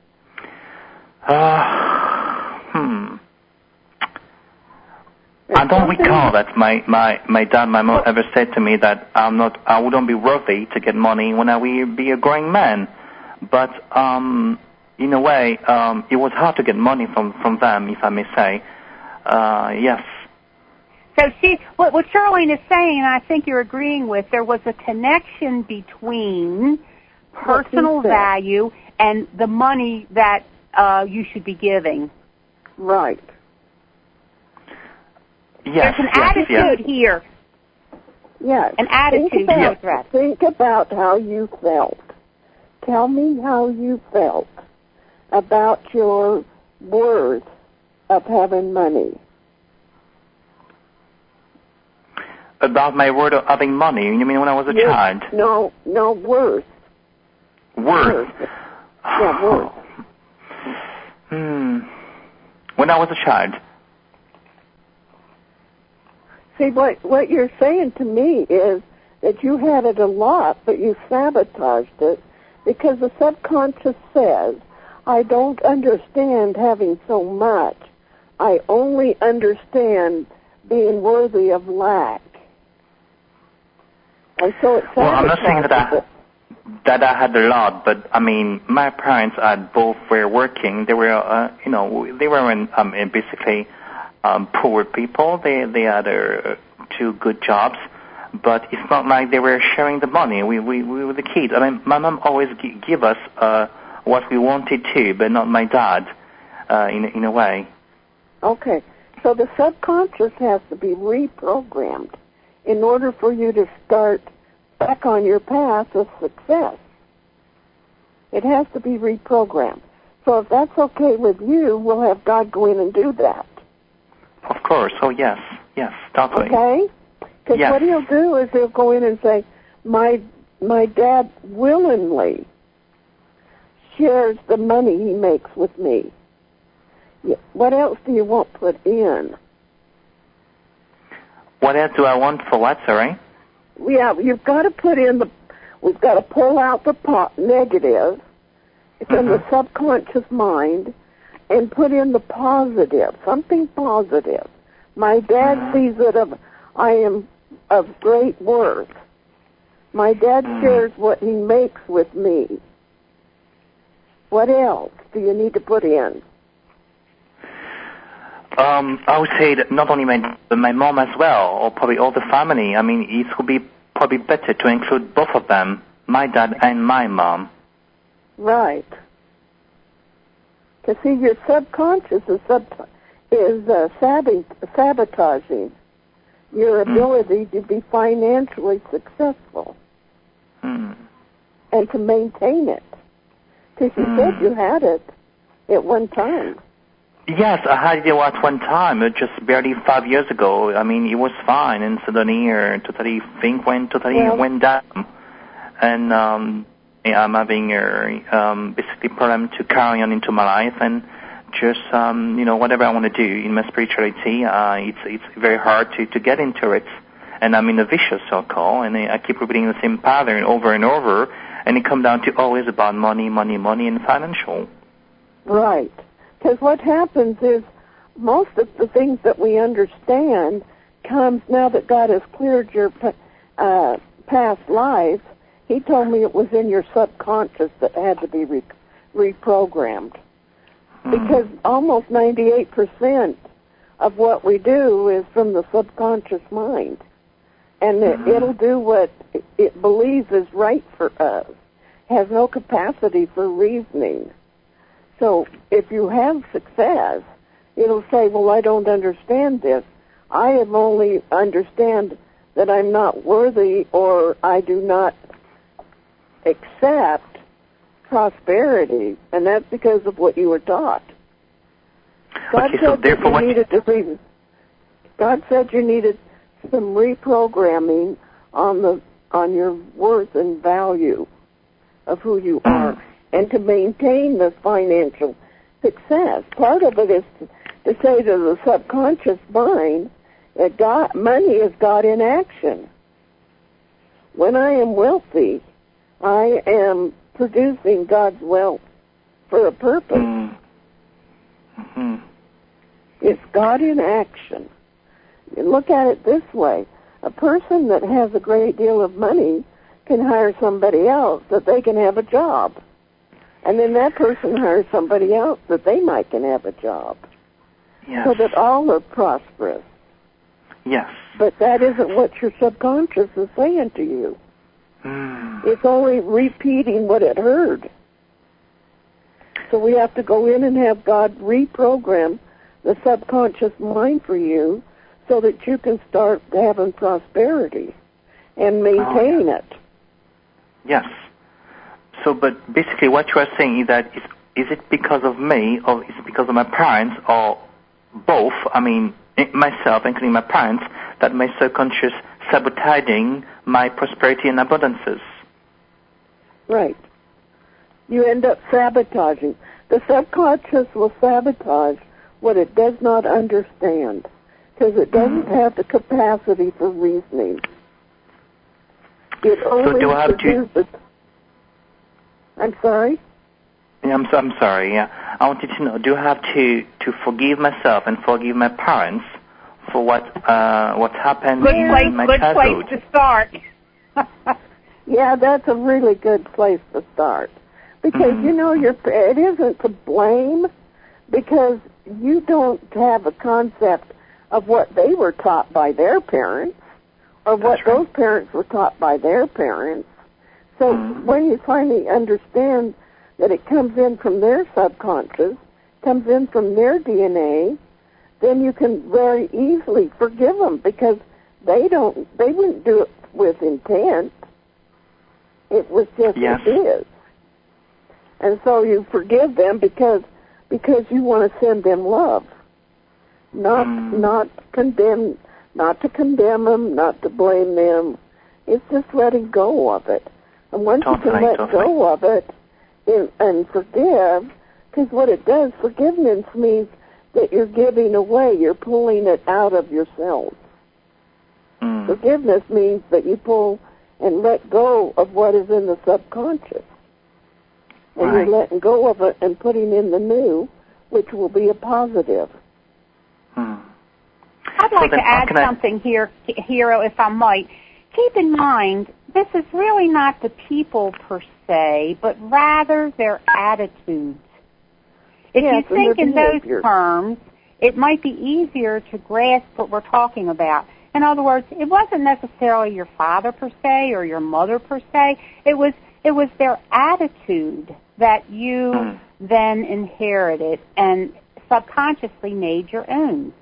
I don't recall that my dad, my mom ever said to me that I wouldn't be worthy to get money when I will be a growing man. But in a way, it was hard to get money from them, if I may say. Yes. So what Charlene is saying, and I think you're agreeing with, there was a connection between personal value and the money that you should be giving. Right. Yes, there's an attitude here. Yes. An attitude. Think about how you felt. Tell me how you felt about your worth of having money. About my word of having money? You mean when I was a child? No, worth. Worth? Yeah, worth. When I was a child. See, what you're saying to me is that you had it a lot, but you sabotaged it because the subconscious says, I don't understand having so much. I only understand being worthy of lack. And so it well, I'm not saying that I had a lot, but I mean, my parents both were working. They were, they were basically poor people. They had two good jobs, but it's not like they were sharing the money. We were the kids. I mean, my mom always give us what we wanted to, but not my dad, in a way. Okay, so the subconscious has to be reprogrammed in order for you to start back on your path of success. It has to be reprogrammed. So if that's okay with you, we'll have God go in and do that. Of course. Oh, yes. Yes, totally. Okay? Because yes. what he'll do is he'll go in and say, my dad willingly shares the money he makes with me. What else do you want put in? What else do I want for what, sorry? Yeah, you've got to put in we've got to pull out the negative from the subconscious mind and put in the positive, something positive. My dad sees that I am of great worth. My dad shares what he makes with me. What else do you need to put in? I would say that not only my mom as well, or probably all the family. I mean, it would be probably better to include both of them, my dad and my mom. Right. Because, see, your subconscious is sabotaging your ability to be financially successful and to maintain it. Because you said you had it at one time. Yes, I had it at one time, just barely 5 years ago. I mean, it was fine, and suddenly things went down. And I'm having basically problem to carry on into my life and just, whatever I want to do in my spirituality, it's very hard to get into it. And I'm in a vicious circle, and I keep repeating the same pattern over and over, and it comes down to always about money, and financial. Right. Because what happens is most of the things that we understand comes now that God has cleared your past life. He told me it was in your subconscious that had to be reprogrammed. Because almost 98% of what we do is from the subconscious mind. And it'll do what it believes is right for us. Has no capacity for reasoning. So if you have success, it'll say, well, I don't understand this. I have only understand that I'm not worthy or I do not accept prosperity, and that's because of what you were taught. God said you needed some reprogramming on your worth and value of who you are, and to maintain the financial success. Part of it is to say to the subconscious mind that money is God in action. When I am wealthy, I am producing God's wealth for a purpose. It's God in action. You look at it this way. A person that has a great deal of money can hire somebody else that they can have a job. And then that person hires somebody else that they can have a job. Yes. So that all are prosperous. Yes. But that isn't what your subconscious is saying to you. It's only repeating what it heard. So we have to go in and have God reprogram the subconscious mind for you so that you can start having prosperity and maintain it. Yes. So, but basically what you are saying is that is it because of me, or is it because of my parents, or both, I mean, myself, including my parents, that my subconscious sabotaging my prosperity and abundances? Right. You end up sabotaging. The subconscious will sabotage what it does not understand because it doesn't have the capacity for reasoning. It only produces... I'm sorry? Yeah, I'm sorry, yeah. I wanted to know, do I have to forgive myself and forgive my parents for what happened in my childhood? Good place to start. Yeah, that's a really good place to start. Because, it isn't to blame because you don't have a concept of what they were taught by their parents or what those parents were taught by their parents. So when you finally understand that it comes in from their subconscious, comes in from their DNA, then you can very easily forgive them because they wouldn't do it with intent. It was just it is. And so you forgive them because you want to send them love. Not to condemn them, not to blame them. It's just letting go of it. And once you can let go of it and forgive, because what it does, forgiveness means that you're giving away, you're pulling it out of yourself. Forgiveness means that you pull and let go of what is in the subconscious. And you're letting go of it and putting in the new, which will be a positive. I'd like to add something here, Hero, if I might. Keep in mind, this is really not the people per se, but rather their attitudes. If you think in those terms, it might be easier to grasp what we're talking about. In other words, it wasn't necessarily your father per se or your mother per se. It was their attitude that you then inherited and subconsciously made your own.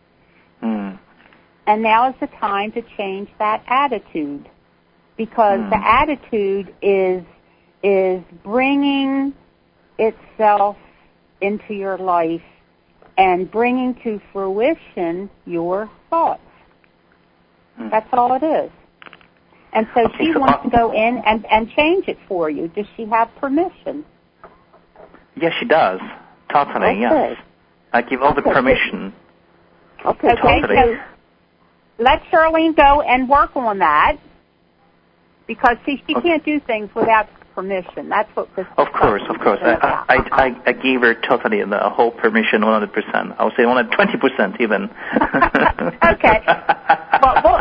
And now is the time to change that attitude, because the attitude is bringing itself into your life and bringing to fruition your thoughts. That's all it is. And so she wants to go in and change it for you. Does she have permission? Yes, she does. Totally, yes. I give all the permission. Okay, totally. So let Charlene go and work on that, because she can't do things without permission. That's what this Of course. I gave her totally the whole permission, 100%. I would say 120% even. Okay. Well,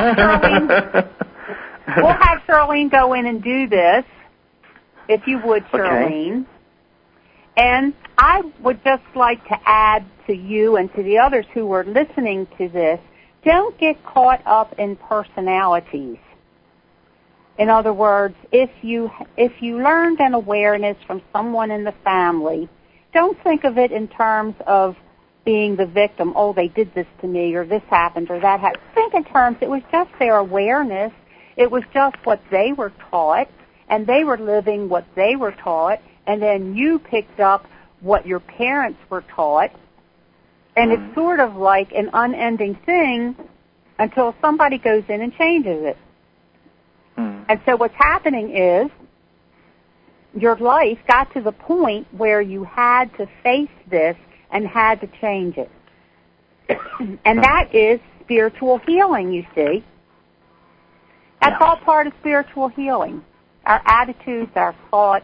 we'll have Charlene go in and do this, if you would, Charlene. Okay. And I would just like to add to you and to the others who were listening to this, don't get caught up in personalities. In other words, if you learned an awareness from someone in the family, don't think of it in terms of being the victim. Oh, they did this to me, or this happened, or that happened. Think in terms, it was just their awareness. It was just what they were taught, and they were living what they were taught, and then you picked up what your parents were taught. And it's sort of like an unending thing until somebody goes in and changes it. And so what's happening is your life got to the point where you had to face this and had to change it. And that is spiritual healing, you see. That's all part of spiritual healing. Our attitudes, our thoughts.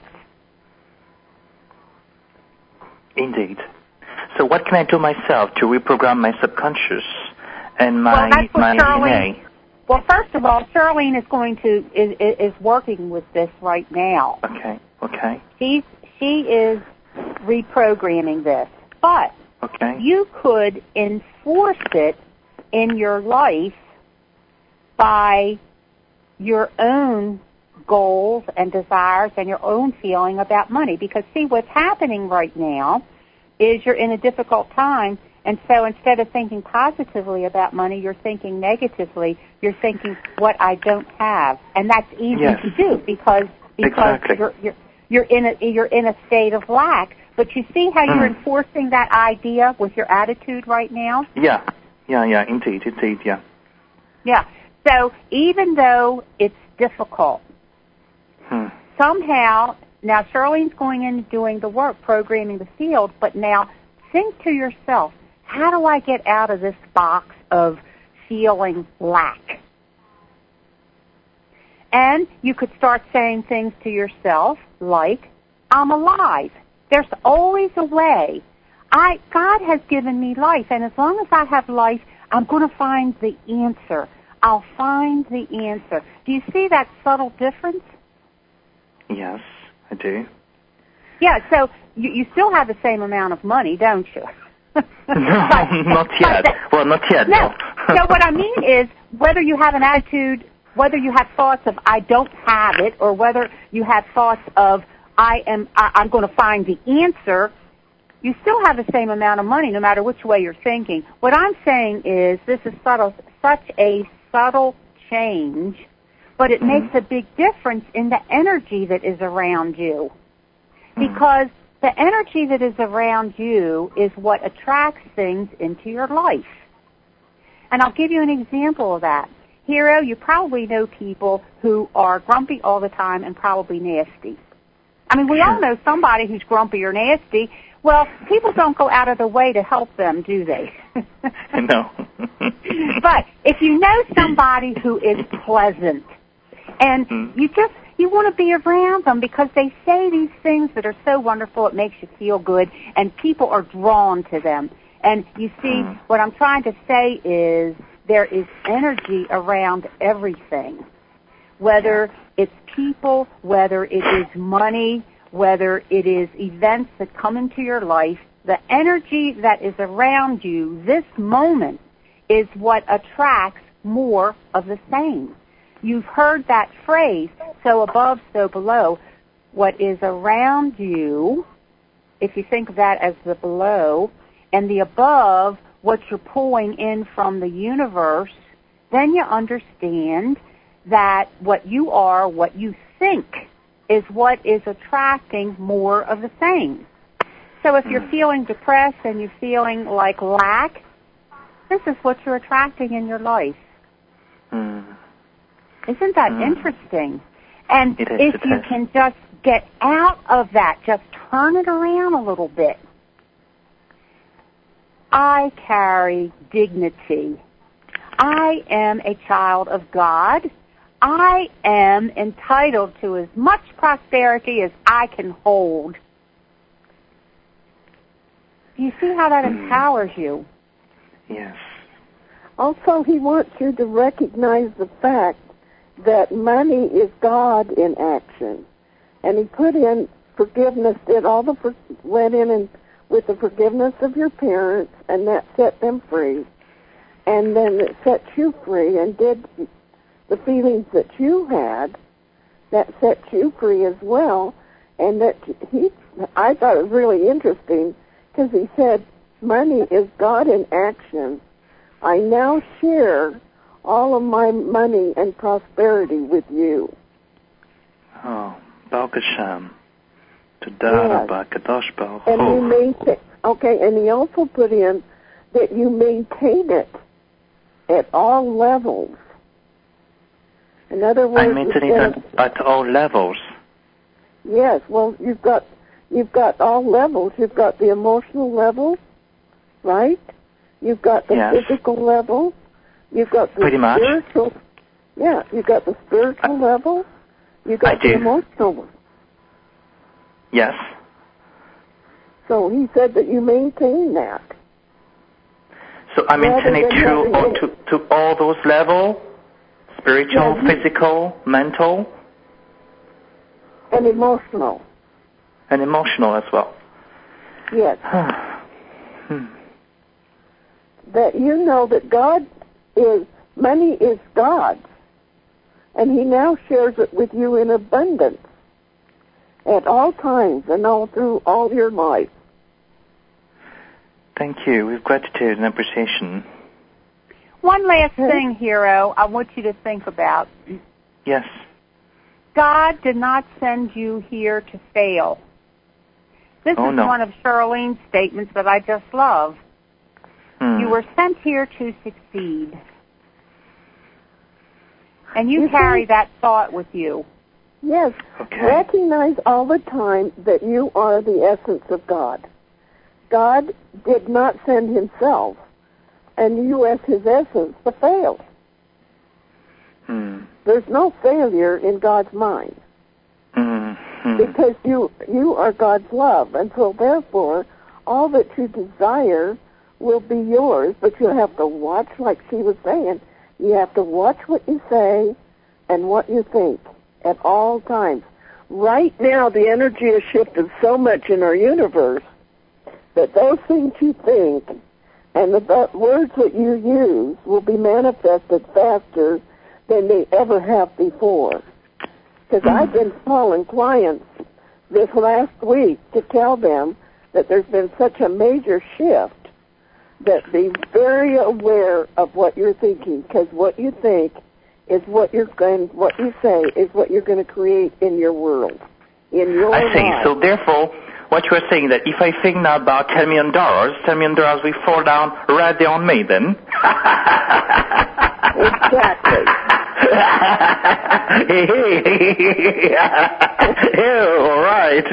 Indeed. So what can I do myself to reprogram my subconscious and my DNA? Well, first of all, Charlene is working with this right now. Okay. She is reprogramming this, but you could enforce it in your life by your own goals and desires and your own feeling about money. Because see, what's happening right now is you're in a difficult time, and so instead of thinking positively about money, you're thinking negatively. You're thinking what I don't have, and that's easy to do because you're in a state of lack. But you see how you're enforcing that idea with your attitude right now? Yeah, indeed, yeah. Yeah. So even though it's difficult, somehow, now Charlene's going in and doing the work, programming the field, but now think to yourself, how do I get out of this box of feeling lack? And you could start saying things to yourself like, I'm alive. There's always a way. God has given me life, and as long as I have life, I'm going to find the answer. I'll find the answer. Do you see that subtle difference? Yes, I do. Yeah, so you still have the same amount of money, don't you? No, not yet. Not yet. No. So what I mean is, whether you have an attitude, whether you have thoughts of I don't have it, or whether you have thoughts of I'm going to find the answer, you still have the same amount of money no matter which way you're thinking. What I'm saying is this is such a subtle change, but it makes a big difference in the energy that is around you. because the energy that is around you is what attracts things into your life. And I'll give you an example of that. Hero, you probably know people who are grumpy all the time and probably nasty. I mean, we all know somebody who's grumpy or nasty. Well, people don't go out of their way to help them, do they? No. But if you know somebody who is pleasant and you want to be around them because they say these things that are so wonderful, it makes you feel good, and people are drawn to them. And you see, what I'm trying to say is there is energy around everything, whether it's people, whether it is money, whether it is events that come into your life. The energy that is around you this moment is what attracts more of the same. You've heard that phrase, so above, so below. What is around you, if you think of that as the below, and the above, what you're pulling in from the universe, then you understand that what you are, what you think, is what is attracting more of the same. So if you're feeling depressed and you're feeling like lack, this is what you're attracting in your life. Isn't that interesting? And if you can just get out of that, just turn it around a little bit. I carry dignity. I am a child of God. I am entitled to as much prosperity as I can hold. Do you see how that empowers you? Yes. Also, he wants you to recognize the fact that money is God in action. And he put in forgiveness, went in and with the forgiveness of your parents, and that set them free. And then it set you free and did the feelings that you had, that set you free as well. And that I thought it was really interesting because he said, money is God in action. I now share all of my money and prosperity with you. Oh, Baruch Hashem. Todah Rabba Kadosh Baruch Hu. And you maintain, and he also put in that you maintain it at all levels. In other words, I maintain it at all levels. Yes, well, you've got all levels. You've got the emotional level, right? You've got the physical level. You've got the spiritual. Yeah, you've got the spiritual level. You've got the emotional one. Yes. So he said that you maintain that. So I maintain it to all those levels? Spiritual, physical, mental? And emotional. And emotional as well. Yes. That you know that money is God's. And he now shares it with you in abundance at all times and all through all your life. Thank you. With gratitude and appreciation. One last thing, Hero, I want you to think about. Yes. God did not send you here to fail. This is one of Charlene's statements that I just love. You were sent here to succeed. And you carry that thought with you. Yes. Okay. Recognize all the time that you are the essence of God. God did not send himself, and you as his essence, to fail. There's no failure in God's mind. Because you are God's love, and so therefore all that you desire will be yours, but you have to watch, like she was saying, you have to watch what you say and what you think at all times. Right now, the energy has shifted so much in our universe that those things you think and the words that you use will be manifested faster than they ever have before. Because I've been calling clients this last week to tell them that there's been such a major shift that be very aware of what you're thinking, because what you think is what you say is what you're going to create in your world. in your I see. life. So therefore, what you are saying that if I think now about $10 million will fall down right there on me then? Exactly. Yeah, all right.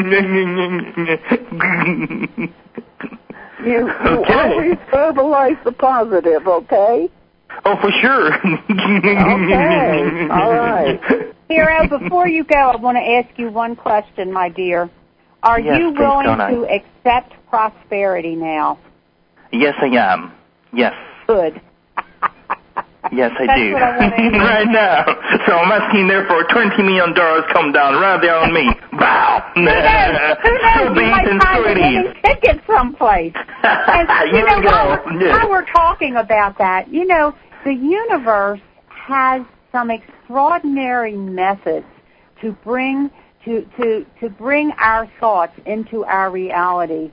You Okay. always verbalize the positive, okay? Oh, for sure. Okay, all right. Hero, before you go, I want to ask you one question, my dear. Are Yes, you please, willing don't I? to accept prosperity now? Yes, I am. Yes. Good. Yes, I That's do. what I want to hear. Right now. So I'm asking therefore $20 million come down right there on me. Wow. Who knows? You might find a winning ticket someplace. And Here we go. while we're talking about that, the universe has some extraordinary methods to bring our thoughts into our reality.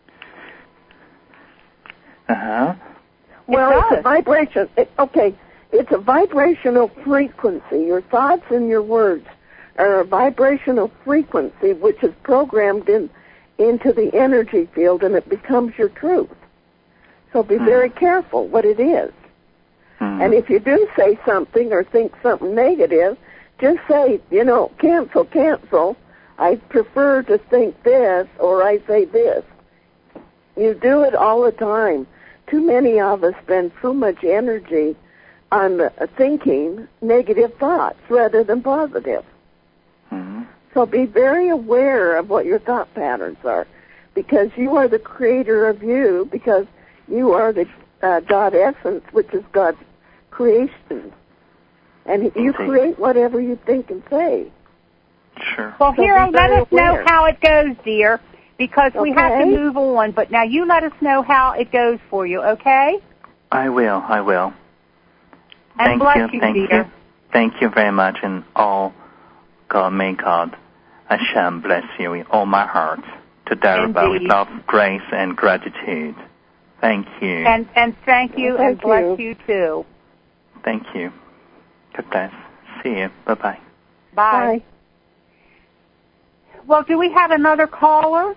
Uh-huh. Well, it's a vibration. It's a vibrational frequency. Your thoughts and your words are a vibrational frequency which is programmed into the energy field, and it becomes your truth. So be very careful what it is. And if you do say something or think something negative, just say, cancel. I prefer to think this, or I say this. You do it all the time. Too many of us spend so much energy on thinking negative thoughts rather than positive. Mm-hmm. So be very aware of what your thought patterns are, because you are the creator of you, because you are the God essence, which is God's creation. And you create whatever you think and say. Sure. Well, So Hero, be let very us know aware. how it goes, dear, because we have to Okay. move on. But now you let us know how it goes for you, okay? I will. And Thank bless you. you, dear. Thank you very much, and all God, may God, Hashem bless you with all my heart. To Daraba with Indeed. love, grace, and gratitude. Thank you. And thank you, Well, and thank bless you too. Thank you. God bless. See you. Bye-bye. Bye. Bye. Well, do we have another caller?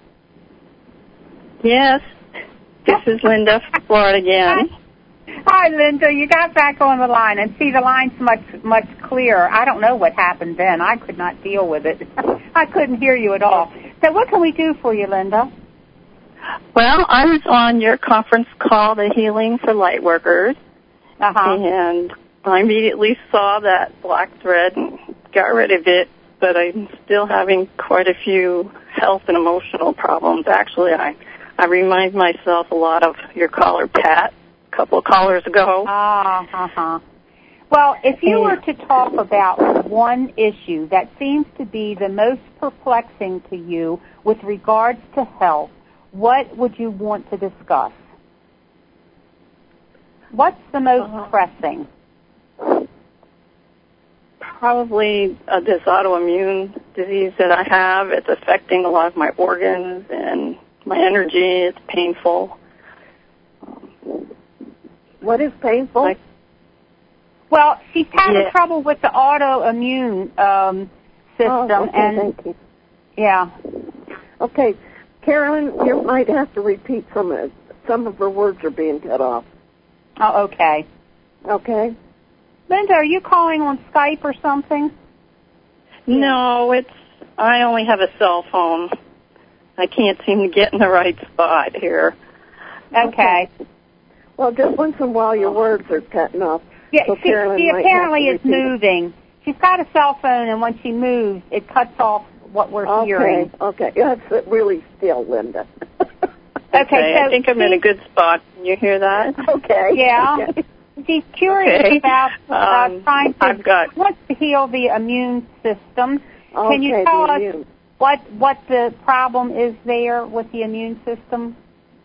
Yes. This is Linda from Florida again. Hi, Linda. You got back on the line, and see, the line's much clearer. I don't know what happened then. I could not deal with it. I couldn't hear you at all. So what can we do for you, Linda? Well, I was on your conference call, The Healing for Lightworkers, and I immediately saw that black thread and got rid of it, but I'm still having quite a few health and emotional problems. Actually, I remind myself a lot of your caller, Pat, a couple of callers ago. Well, if you were to talk about one issue that seems to be the most perplexing to you with regards to health, what would you want to discuss? What's the most pressing? Probably this autoimmune disease that I have. It's affecting a lot of my organs and my energy. It's painful. What is painful? Well, she's having trouble with the autoimmune system, thank you. Yeah. Okay, Carolyn, you might have to repeat some of her words are being cut off. Oh, okay. Okay. Linda, are you calling on Skype or something? No, I only have a cell phone. I can't seem to get in the right spot here. Okay. Well, just once in a while your words are cutting off. Yeah, so she might apparently have is to repeat it. moving. She's got a cell phone, and when she moves, it cuts off what we're hearing. Okay. Yeah, it's really still, Linda. Okay, so I think I'm in a good spot. Can you hear that? Okay. Yeah. Okay. She's curious about trying to wants to heal the immune system. Can you tell us what the problem is there with the immune system?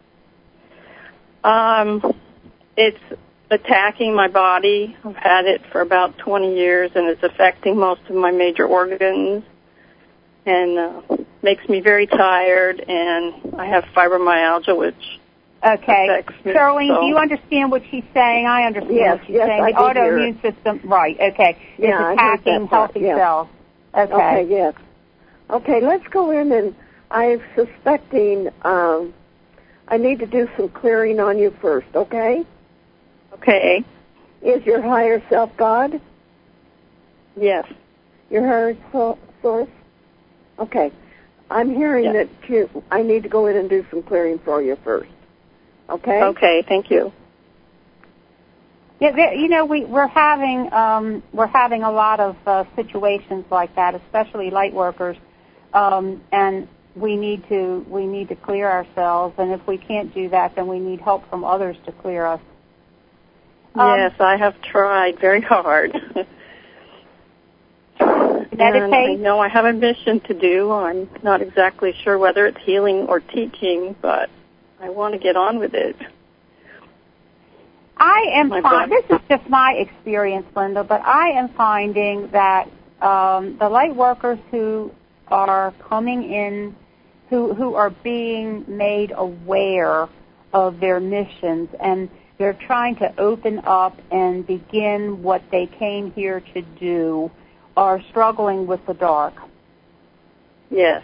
It's attacking my body. I've had it for about 20 years, and it's affecting most of my major organs, and makes me very tired, and I have fibromyalgia, which affects me. Charlene, do you understand what she's saying? I understand what she's saying. The autoimmune system, right, okay, is attacking healthy cells. Okay. Yes. Okay, let's go in, and I'm suspecting I need to do some clearing on you first, okay? Okay. Is your higher self God? Yes. Your higher source? Okay. I'm hearing that I need to go in and do some clearing for you first. Okay? Okay, thank you. Yeah, we're having a lot of situations like that, especially light workers, and we need to clear ourselves. And if we can't do that, then we need help from others to clear us. Yes, I have tried very hard. Meditate. I know I have a mission to do. I'm not exactly sure whether it's healing or teaching, but I want to get on with it. This is just my experience, Linda, but I am finding that the light workers who are coming in, who are being made aware of their missions, and they're trying to open up and begin what they came here to do, are struggling with the dark. Yes.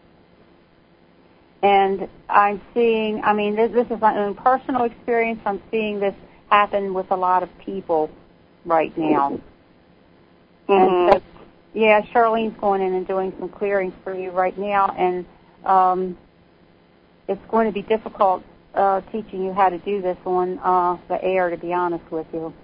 And I'm seeing, this is my own personal experience. I'm seeing this happen with a lot of people right now. Mm-hmm. And so, Charlene's going in and doing some clearing for you right now, and it's going to be difficult teaching you how to do this on the air, to be honest with you.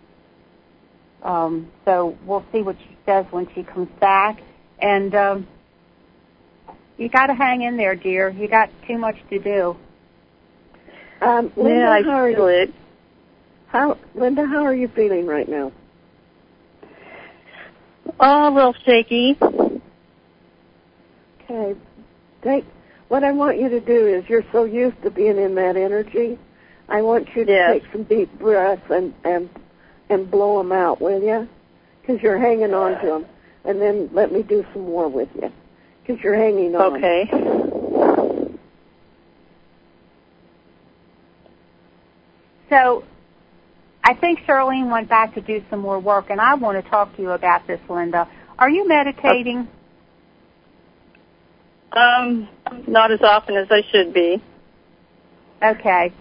So we'll see what she says when she comes back. And you got to hang in there, dear. You got too much to do. Linda, I feel it. Linda, how are you feeling right now? Oh, a little shaky. Okay. What I want you to do is, you're so used to being in that energy, I want you to take some deep breaths and blow them out, will you? Because you're hanging on to them. And then let me do some more with you, because you're hanging on. Okay. So I think Charlene went back to do some more work, and I want to talk to you about this, Linda. Are you meditating? Not as often as I should be. Okay.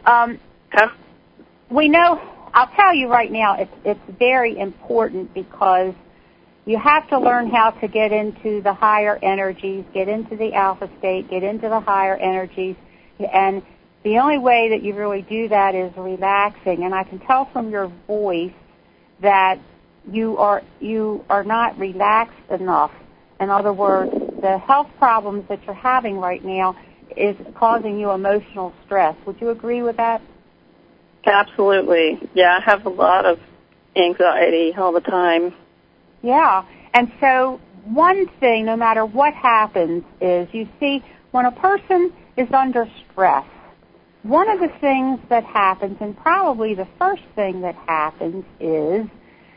We know, I'll tell you right now, it's very important, because you have to learn how to get into the higher energies, get into the alpha state, get into the higher energies, and the only way that you really do that is relaxing. And I can tell from your voice that you are not relaxed enough. In other words, the health problems that you're having right now is causing you emotional stress. Would you agree with that? Absolutely. Yeah, I have a lot of anxiety all the time. Yeah. And so one thing, no matter what happens, is you see, when a person is under stress, one of the things that happens, and probably the first thing that happens, is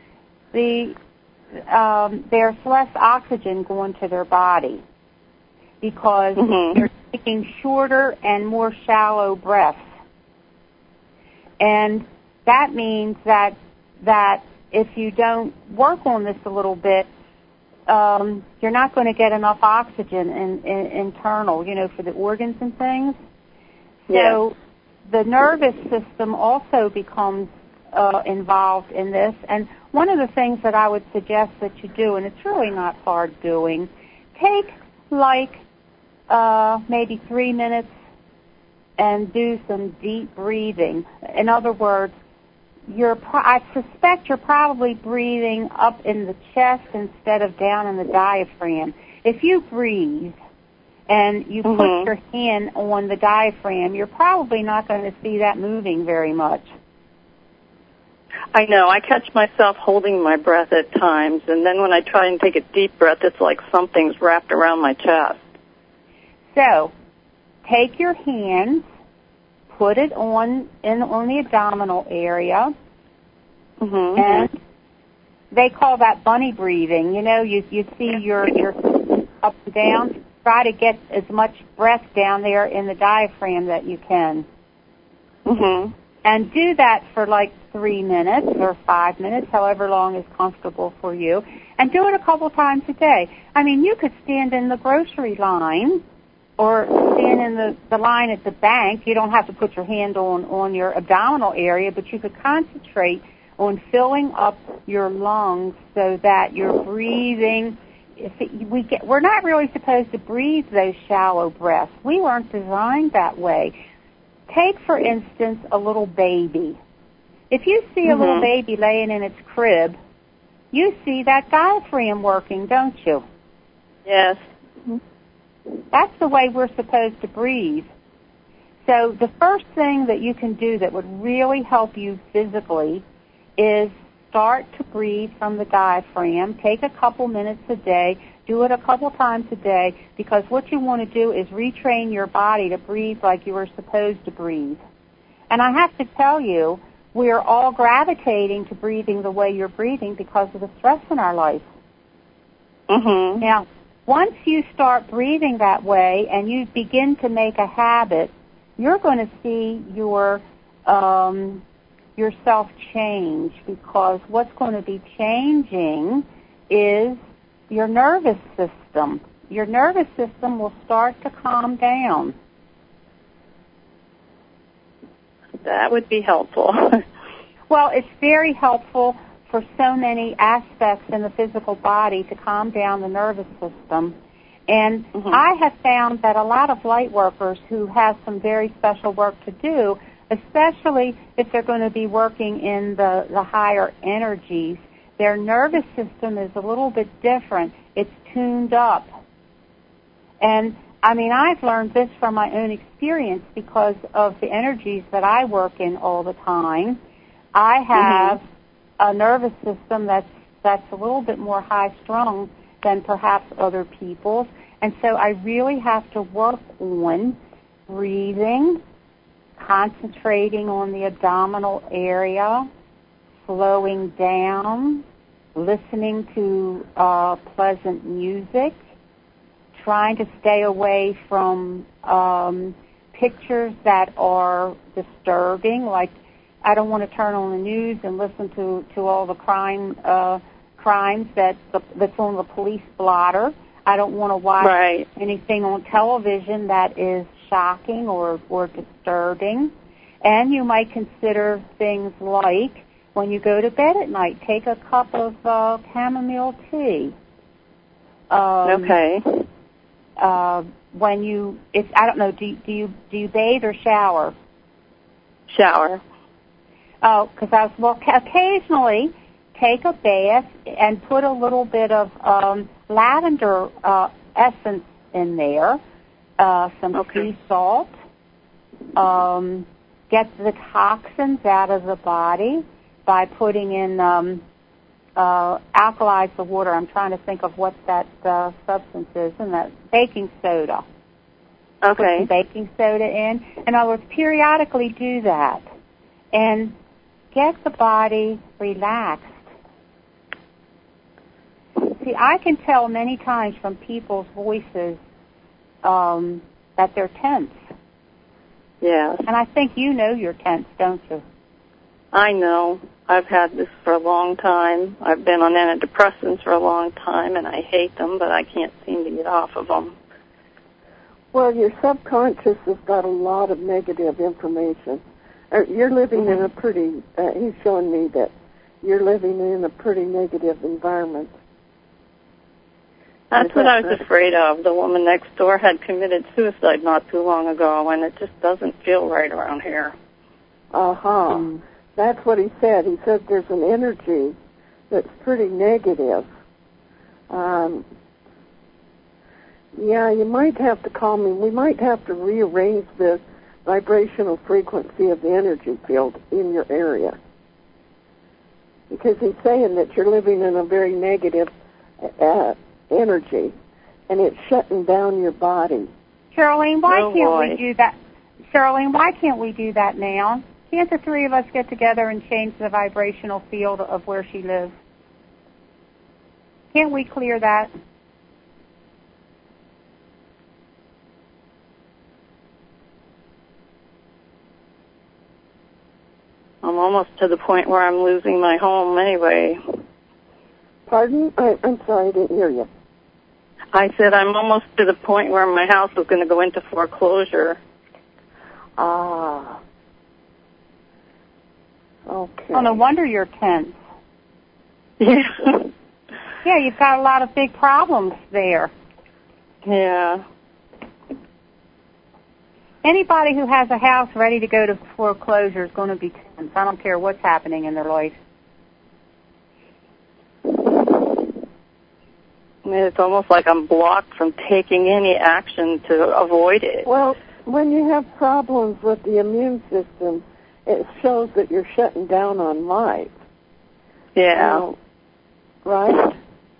there's less oxygen going to their body, because they're taking shorter and more shallow breaths. And that means that if you don't work on this a little bit, you're not going to get enough oxygen internal, for the organs and things. So the nervous system also becomes involved in this. And one of the things that I would suggest that you do, and it's really not hard doing, take maybe 3 minutes and do some deep breathing. In other words, I suspect you're probably breathing up in the chest instead of down in the diaphragm. If you breathe and you put your hand on the diaphragm, you're probably not going to see that moving very much. I know. I catch myself holding my breath at times, and then when I try and take a deep breath, it's like something's wrapped around my chest. So, take your hands, put it on the abdominal area, and they call that bunny breathing. You see your up and down. Try to get as much breath down there in the diaphragm that you can. And do that for like 3 minutes or 5 minutes, however long is comfortable for you. And do it a couple times a day. I mean, you could stand in the grocery line or stand in the line at the bank. You don't have to put your hand on your abdominal area, but you could concentrate on filling up your lungs so that you're breathing. We're not really supposed to breathe those shallow breaths. We weren't designed that way. Take, for instance, a little baby. If you see a little baby laying in its crib, you see that diaphragm working, don't you? Yes. That's the way we're supposed to breathe. So the first thing that you can do that would really help you physically is start to breathe from the diaphragm. Take a couple minutes a day. Do it a couple times a day, because what you want to do is retrain your body to breathe like you were supposed to breathe. And I have to tell you, we are all gravitating to breathing the way you're breathing because of the stress in our life. Mm-hmm. Now, once you start breathing that way and you begin to make a habit, you're going to see yourself change, because what's going to be changing is your nervous system. Your nervous system will start to calm down. That would be helpful. Well, it's very helpful for so many aspects in the physical body to calm down the nervous system. And I have found that a lot of light workers who have some very special work to do, especially if they're going to be working in the higher energies, their nervous system is a little bit different. It's tuned up. And, I mean, I've learned this from my own experience because of the energies that I work in all the time. I have a nervous system that's a little bit more high-strung than perhaps other people's. And so I really have to work on breathing, concentrating on the abdominal area, slowing down, listening to pleasant music, trying to stay away from pictures that are disturbing, like I don't want to turn on the news and listen to all the crimes that's on the police blotter. I don't want to watch anything on television that is shocking or disturbing. And you might consider things like, when you go to bed at night, take a cup of chamomile tea. I don't know, do you bathe or shower? Shower. Oh, because occasionally take a bath and put a little bit of lavender essence in there, some sea salt, get the toxins out of the body by putting in alkalize the water. I'm trying to think of what that substance is, and that baking soda. Okay. Put some baking soda in. In other words, periodically do that. And get the body relaxed. See, I can tell many times from people's voices that they're tense. Yes. And I think you know you're tense, don't you? I know. I've had this for a long time. I've been on antidepressants for a long time, and I hate them, but I can't seem to get off of them. Well, your subconscious has got a lot of negative information. You're living in a pretty, he's showing me that you're living in a pretty negative environment. That's what I was afraid of. The woman next door had committed suicide not too long ago, and it just doesn't feel right around here. That's what he said. He said there's an energy that's pretty negative. Yeah, you might have to call me. We might have to rearrange the vibrational frequency of the energy field in your area. Because he's saying that you're living in a very negative energy, and it's shutting down your body. Charlene, why can't we do that? Charlene, why can't we do that now? Can't the three of us get together and change the vibrational field of where she lives? Can't we clear that? almost to the point where I'm losing my home anyway. Pardon? I'm sorry, I didn't hear you. I said I'm almost to the point where my house is going to go into foreclosure. Ah. Okay. Oh, no wonder you're tense. Yeah. Yeah, you've got a lot of big problems there. Yeah. Anybody who has a house ready to go to foreclosure is going to be tense. I don't care what's happening in their life. I mean, it's almost like I'm blocked from taking any action to avoid it. Well, when you have problems with the immune system, it shows that you're shutting down on life. Yeah. Right?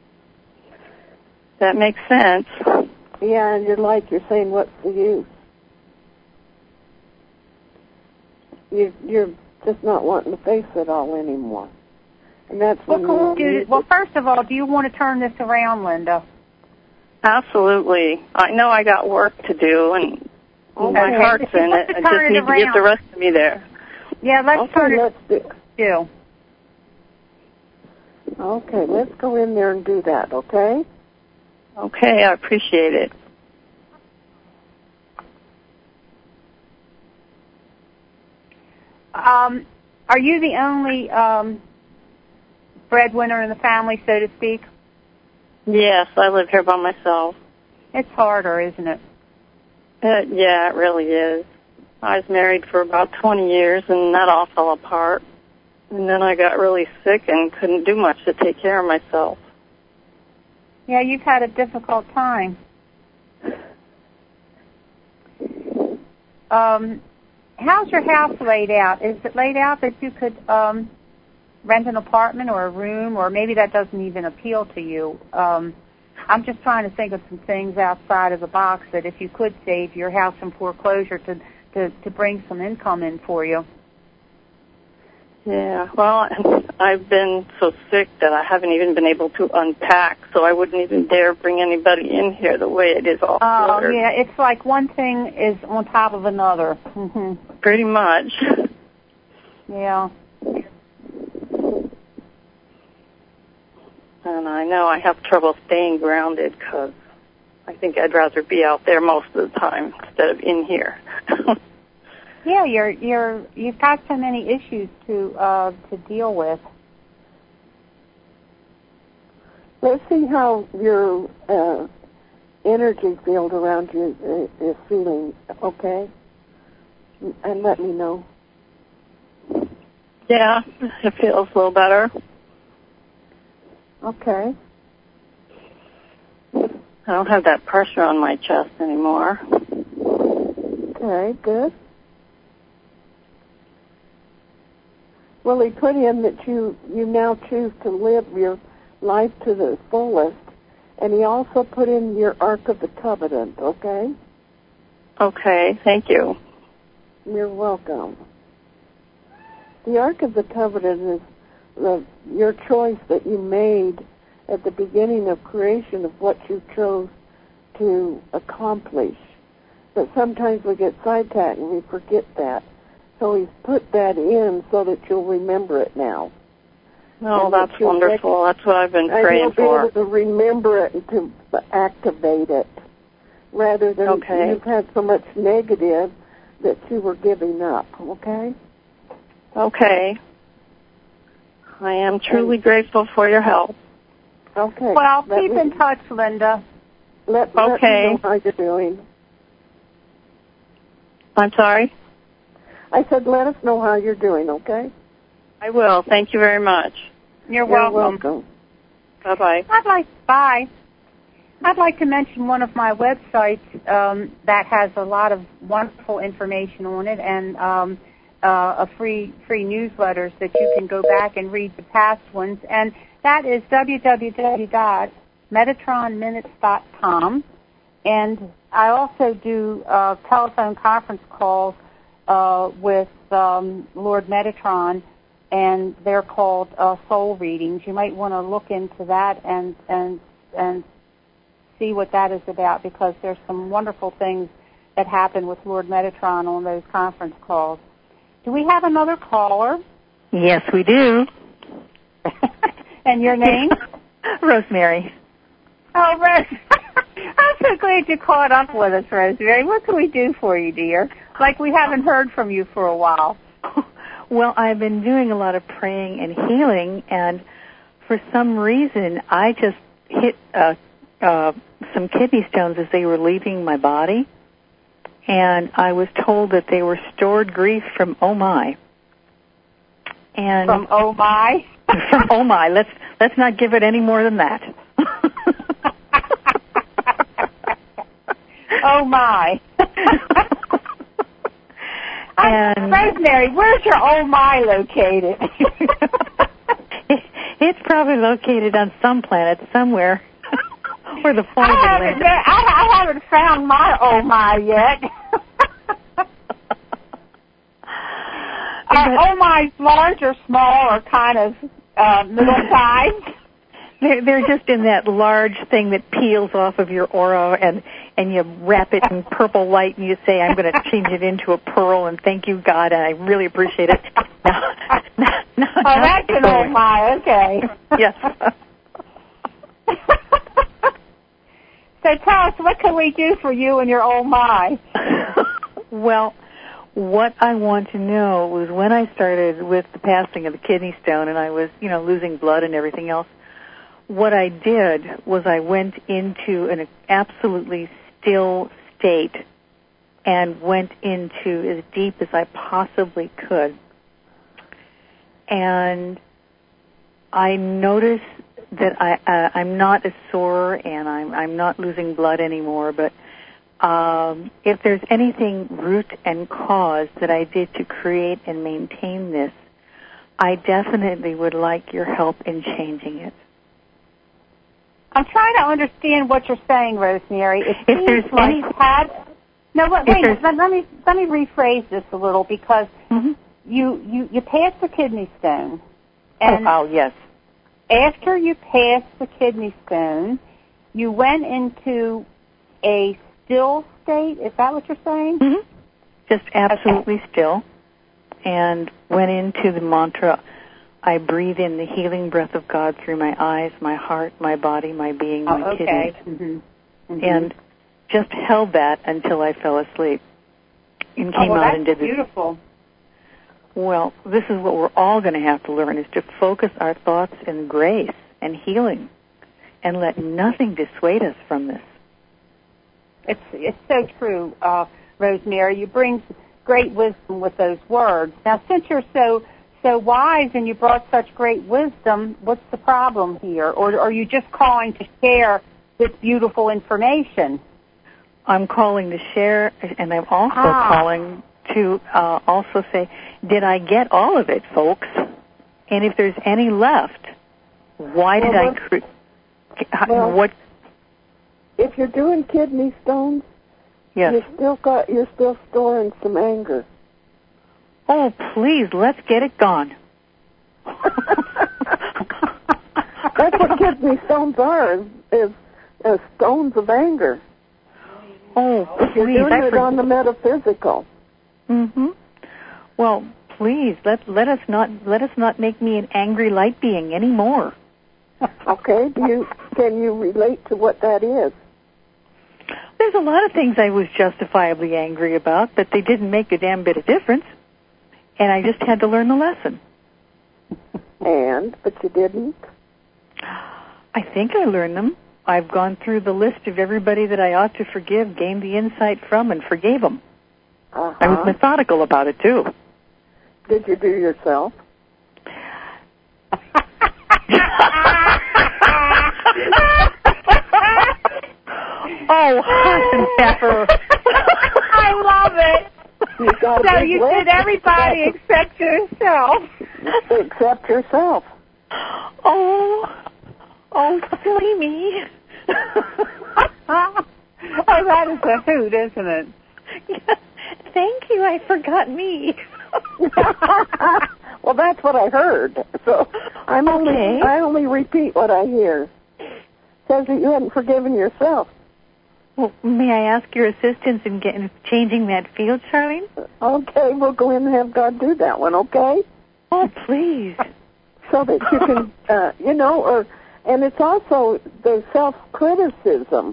That makes sense. Yeah, and you're saying, what's the use? You're just not wanting to face it all anymore. And that's when well, first of all, do you want to turn this around, Linda? Absolutely. I know I got work to do, and my heart's in it. I just need to get the rest of me there. Yeah, let's turn it around. Okay, let's go in there and do that, okay? Okay, I appreciate it. Are you the only breadwinner in the family, so to speak? Yes, I live here by myself. It's harder, isn't it? Yeah, it really is. I was married for about 20 years, and that all fell apart. And then I got really sick and couldn't do much to take care of myself. Yeah, you've had a difficult time. How's your house laid out? Is it laid out that you could rent an apartment or a room, or maybe that doesn't even appeal to you? I'm just trying to think of some things outside of the box that if you could save your house from foreclosure to bring some income in for you. Yeah, well, I've been so sick that I haven't even been able to unpack, so I wouldn't even dare bring anybody in here the way it is all cluttered. Yeah, it's like one thing is on top of another. Mm-hmm. Pretty much. Yeah. And I know I have trouble staying grounded because I think I'd rather be out there most of the time instead of in here. Yeah, you've got so many issues to deal with. Let's see how your energy field around you is feeling, okay? And let me know. Yeah, it feels a little better. Okay. I don't have that pressure on my chest anymore. Okay, good. Well, he put in that you now choose to live your life to the fullest, and he also put in your Ark of the Covenant, okay? Okay, thank you. You're welcome. The Ark of the Covenant is your choice that you made at the beginning of creation of what you chose to accomplish. But sometimes we get sidetracked and we forget that. So he's put that in so that you'll remember it now. Oh, that's wonderful. That's what I've been praying for. And you'll be able to remember it and to activate it, rather than you've had so much negative that you were giving up, okay? Okay. I am truly grateful for your help. Okay. Well, keep in touch, Linda. Let me know how you're doing. I'm sorry? I said let us know how you're doing, okay? I will. Thank you very much. You're welcome. Bye-bye. I'd like to mention one of my websites that has a lot of wonderful information on it and a free newsletters that you can go back and read the past ones. And that is www.metatronminutes.com. And I also do telephone conference calls with Lord Metatron, and they're called soul readings. You might want to look into that and see what that is about, because there's some wonderful things that happen with Lord Metatron on those conference calls. Do we have another caller? Yes, we do. And your name? Rosemary. Oh, Rose. I'm so glad you caught up with us, Rosemary. What can we do for you, dear? Like we haven't heard from you for a while. Well, I've been doing a lot of praying and healing, and for some reason, I just hit some kidney stones as they were leaving my body, and I was told that they were stored grief from Oh My. And from Oh My? From Oh My. Let's not give it any more than that. Oh My. And Rosemary, where's your Oh My located? It's probably located on some planet somewhere. Or the point I haven't found my Oh My yet. Are Oh My's large or small or kind of middle size? They're just in that large thing that peels off of your aura, and you wrap it in purple light, and you say, I'm going to change it into a pearl, and thank you, God, and I really appreciate it. No, that's an Oh My, okay. Yes. So tell us, what can we do for you and your Oh My? Well, what I want to know was when I started with the passing of the kidney stone and I was, losing blood and everything else, what I did was I went into an absolutely still state and went into as deep as I possibly could. And I noticed that I'm not as sore and I'm not losing blood anymore, but if there's anything root and cause that I did to create and maintain this, I definitely would like your help in changing it. I'm trying to understand what you're saying, Rosemary. It if there's like any... let me rephrase this a little, because you passed the kidney stone. And yes. After you passed the kidney stone, you went into a still state. Is that what you're saying? Mm-hmm. Just absolutely still. And went into the mantra, I breathe in the healing breath of God through my eyes, my heart, my body, my being, my kidneys. And just held that until I fell asleep. And came out and did this. Beautiful. Well, this is what we're all going to have to learn, is to focus our thoughts in grace and healing and let nothing dissuade us from this. It's so true, Rosemary. You bring great wisdom with those words. Now, since you're so wise and you brought such great wisdom, what's the problem here? Or are you just calling to share this beautiful information? I'm calling to share, and I'm also calling to also say, did I get all of it, folks? And if there's any left, why did I create? What? If you're doing kidney stones, yes, you're still storing some anger. Oh, please, let's get it gone. That's what kidney stones are, is stones of anger. Oh, if you're doing it on the metaphysical. Mm-hmm. Well, please, let us not make me an angry light being anymore. Okay. Can you relate to what that is? There's a lot of things I was justifiably angry about, but they didn't make a damn bit of difference. And I just had to learn the lesson. But you didn't? I think I learned them. I've gone through the list of everybody that I ought to forgive, gained the insight from, and forgave them. I was methodical about it, too. Did you do yourself? Oh, hot and pepper. I love it. So you said everybody except yourself. Except yourself. Oh, silly me. Oh, that is a hoot, isn't it? Yeah. Thank you, I forgot me. Well, that's what I heard. So I only repeat what I hear. It says that you hadn't forgiven yourself. Well, may I ask your assistance in changing that field, Charlene? Okay, we'll go in and have God do that one, okay? Oh, please. So that you can, and it's also the self-criticism.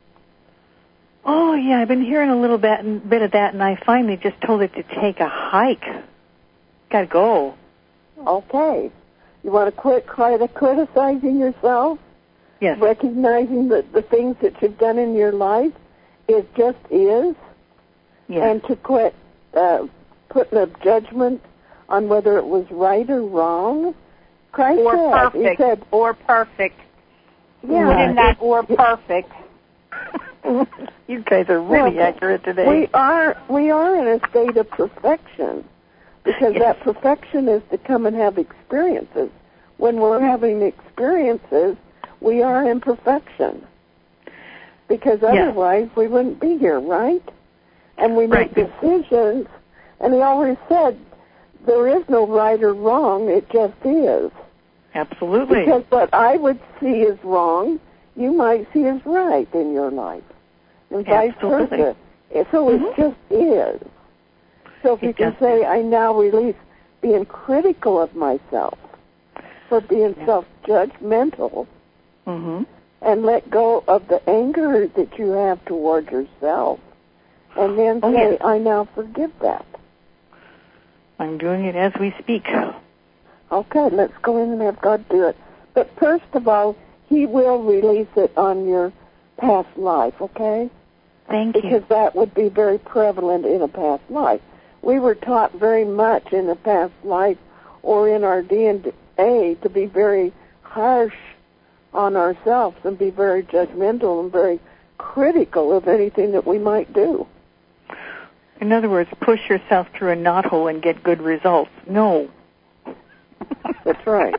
Oh, yeah, I've been hearing a little bit of that, and I finally just told it to take a hike. Gotta go. Okay. You want to quit criticizing yourself? Yes. Recognizing that the things that you've done in your life, it just is? Yes. And to quit putting a judgment on whether it was right or wrong? Christ said, or perfect. Yeah. Put in that or perfect. You guys are really accurate today. We are in a state of perfection because that perfection is to come and have experiences. When we're having experiences, we are in perfection because otherwise we wouldn't be here, right? And we make decisions, and he always said there is no right or wrong, it just is. Absolutely. Because what I would see as wrong, you might see as right in your life. And vice versa. So it just is. So if you can say, I now release being critical of myself for being self-judgmental and let go of the anger that you have toward yourself and then say, I now forgive that. I'm doing it as we speak. Okay, let's go in and have God do it. But first of all, He will release it on your past life, okay? Thank you. Because that would be very prevalent in a past life. We were taught very much in a past life or in our DNA to be very harsh on ourselves and be very judgmental and very critical of anything that we might do. In other words, push yourself through a knothole and get good results. No. That's right.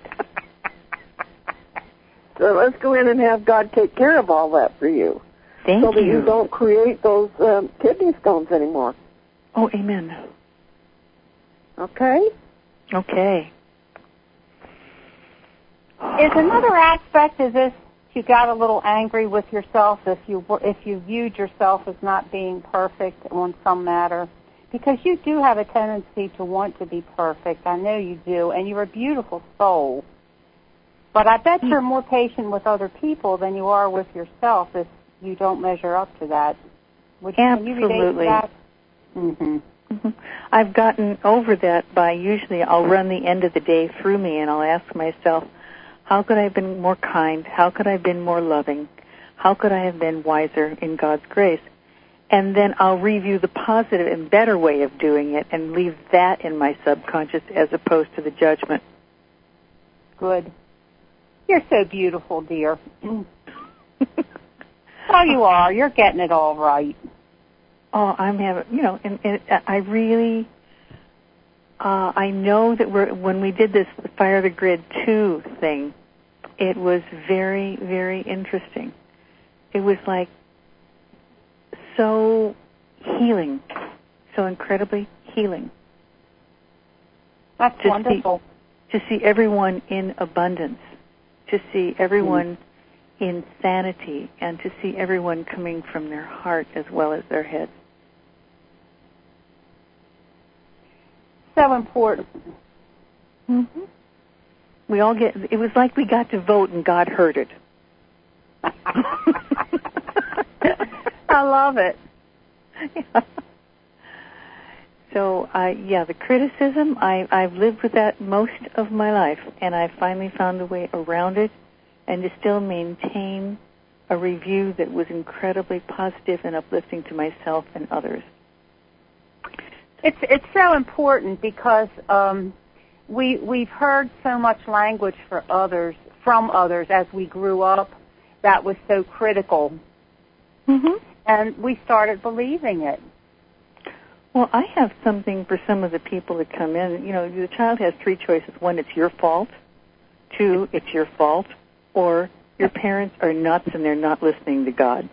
So let's go in and have God take care of all that for you. Thank you. So that you don't create those kidney stones anymore. Oh, amen. Okay? Okay. Is another aspect of this you got a little angry with yourself if you viewed yourself as not being perfect on some matter? Because you do have a tendency to want to be perfect. I know you do, and you're a beautiful soul. But I bet you're more patient with other people than you are with yourself if you don't measure up to that. Can you relate to that? Mm-hmm. I've gotten over that by usually I'll run the end of the day through me and I'll ask myself, how could I have been more kind? How could I have been more loving? How could I have been wiser in God's grace? And then I'll review the positive and better way of doing it and leave that in my subconscious as opposed to the judgment. Good. You're so beautiful, dear. Oh, you are. You're getting it all right. Oh, I'm having, and I really, I know that when we did this Fire the Grid 2 thing, it was very, very interesting. It was like so healing, so incredibly healing. That's wonderful. To see everyone in abundance, to see everyone in sanity, and to see everyone coming from their heart as well as their head. So important. Mm-hmm. We all it was like we got to vote and God heard it. I love it. Yeah. So, the criticism, I've lived with that most of my life, and I finally found a way around it and to still maintain a review that was incredibly positive and uplifting to myself and others. It's so important because we've heard so much language from others as we grew up that was so critical, and we started believing it. Well, I have something for some of the people that come in. The child has three choices. One, it's your fault. Two, it's your fault. Or your parents are nuts and they're not listening to God.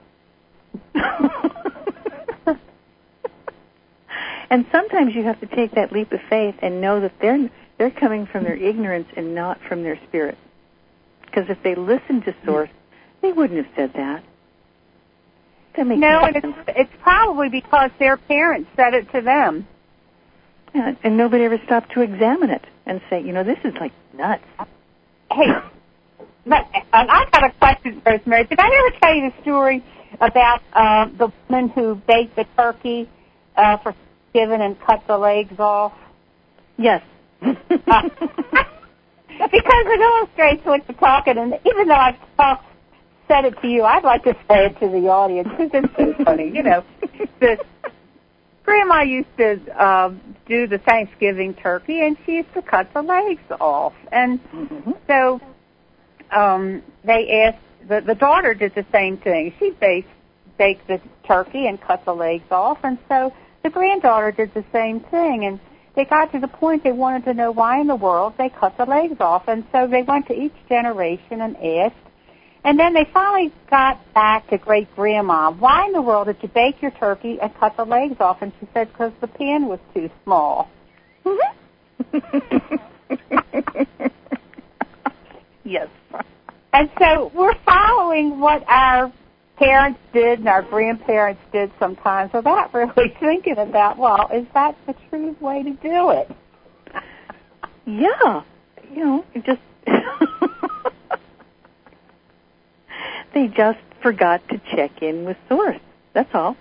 And sometimes you have to take that leap of faith and know that they're coming from their ignorance and not from their spirit. Because if they listened to Source, they wouldn't have said that. No, and it's probably because their parents said it to them. Yeah, and nobody ever stopped to examine it. and say, this is like nuts. Hey, I got a question, Rosemary. Did I ever tell you the story about the woman who baked the turkey for Thanksgiving and cut the legs off? Yes. Because it illustrates what you're talking, and even though I've said it to you, I'd like to say it to the audience because it's so funny. Grandma used to do the Thanksgiving turkey, and she used to cut the legs off. And so they asked, the daughter did the same thing. She baked the turkey and cut the legs off, and so the granddaughter did the same thing. And they got to the point they wanted to know why in the world they cut the legs off. And so they went to each generation and asked. And then they finally got back to great-grandma. Why in the world did you bake your turkey and cut the legs off? And she said, because the pan was too small. Yes. And so we're following what our parents did and our grandparents did sometimes without really thinking about, well, is that the true way to do it? Yeah. It just... They just forgot to check in with Source. That's all.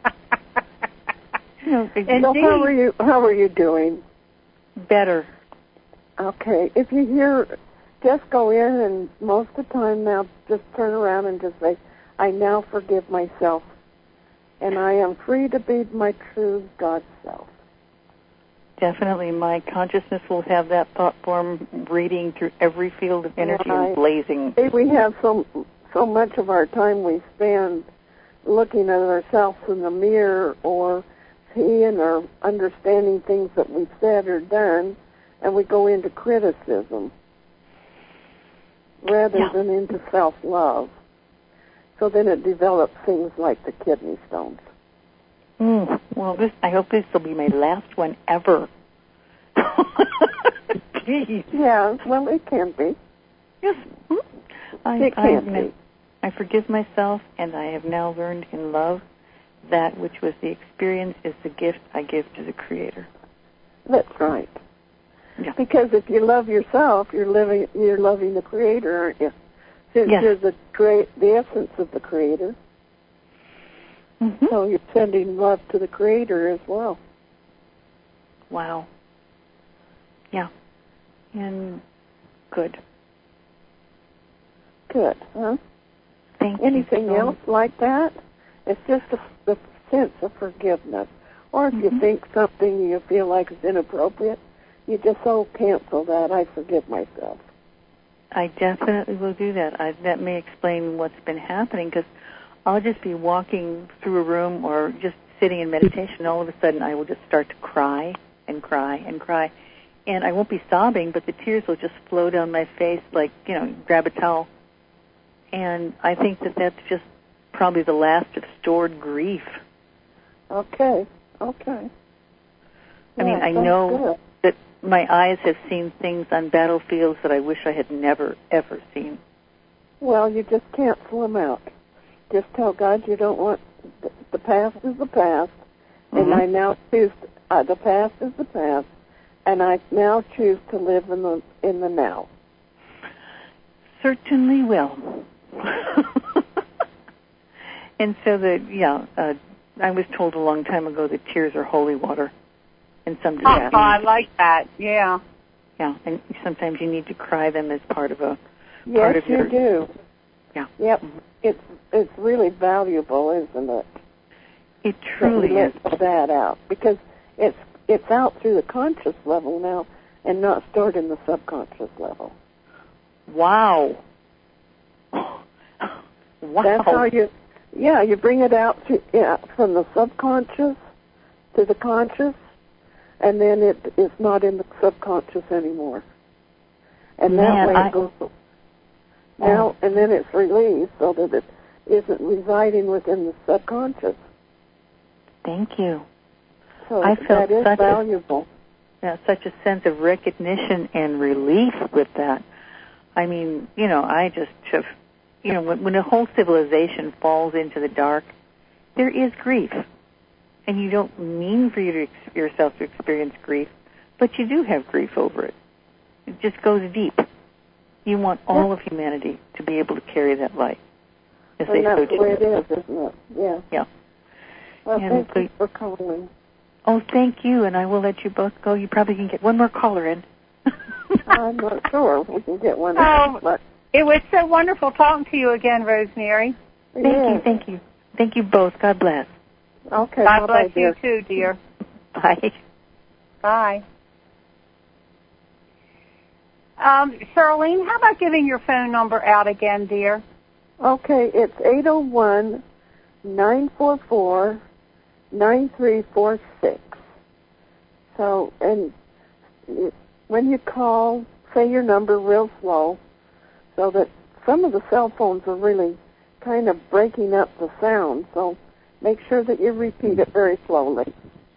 So how are you doing? Better. Okay. If you hear, just go in and most of the time now just turn around and just say, I now forgive myself. And I am free to be my true God self. Definitely. My consciousness will have that thought form radiating through every field of energy and blazing. We have so much of our time we spend looking at ourselves in the mirror or seeing or understanding things that we've said or done, and we go into criticism rather than into self-love. So then it develops things like the kidney stones. Well, I hope this will be my last one ever. Jeez. Yeah, well, it can be. Yes. It can be. I forgive myself, and I have now learned in love that which was the experience is the gift I give to the Creator. That's right. Yeah. Because if you love yourself, you're loving the Creator, aren't you? Since you're the essence of the Creator. Mm-hmm. So you're sending love to the Creator as well. Wow. Yeah. And good. Good, huh? Thank Anything you. else like that? It's just the sense of forgiveness. Or if you think something you feel like is inappropriate, you just cancel that. I forgive myself. I definitely will do that. That may explain what's been happening, because I'll just be walking through a room or just sitting in meditation. All of a sudden, I will just start to cry and cry and cry. And I won't be sobbing, but the tears will just flow down my face like, grab a towel. And I think that that's just probably the last of stored grief. Okay. I mean, I know that my eyes have seen things on battlefields that I wish I had never, ever seen. Well, you just cancel them out. Just tell God you don't want... The past is the past, and I now choose... the past is the past, and I now choose to live in the now. Certainly will. And so I was told a long time ago that tears are holy water. And sometimes I like that. Yeah. Yeah, and sometimes you need to cry them as part of a part of your... Yes, you do. Yeah. Yep. It's really valuable, isn't it? It truly is. Let that out, because it's out through the conscious level now and not stored in the subconscious level. Wow. That's how you bring it out from the subconscious to the conscious, and then it is not in the subconscious anymore. And that way it goes now, and then it's released so that it isn't residing within the subconscious. Thank you. So I felt that is valuable. Such a sense of recognition and relief with that. I mean, I just have, when a whole civilization falls into the dark, there is grief. And you don't mean for yourself to experience grief, but you do have grief over it. It just goes deep. You want all of humanity to be able to carry that light. And that's the way it is, isn't it? Yeah. Yeah. Well, thank you for calling. Oh, thank you, and I will let you both go. You probably can get one more caller in. I'm not sure if we can get one. But it was so wonderful talking to you again, Rosemary. Thank you. Thank you both. God bless. Okay. God bless you too, dear. Bye. Bye. Charlene, how about giving your phone number out again, dear? Okay, it's 801-944-9346. So, and when you call, say your number real slow, so that some of the cell phones are really kind of breaking up the sound, so make sure that you repeat it very slowly.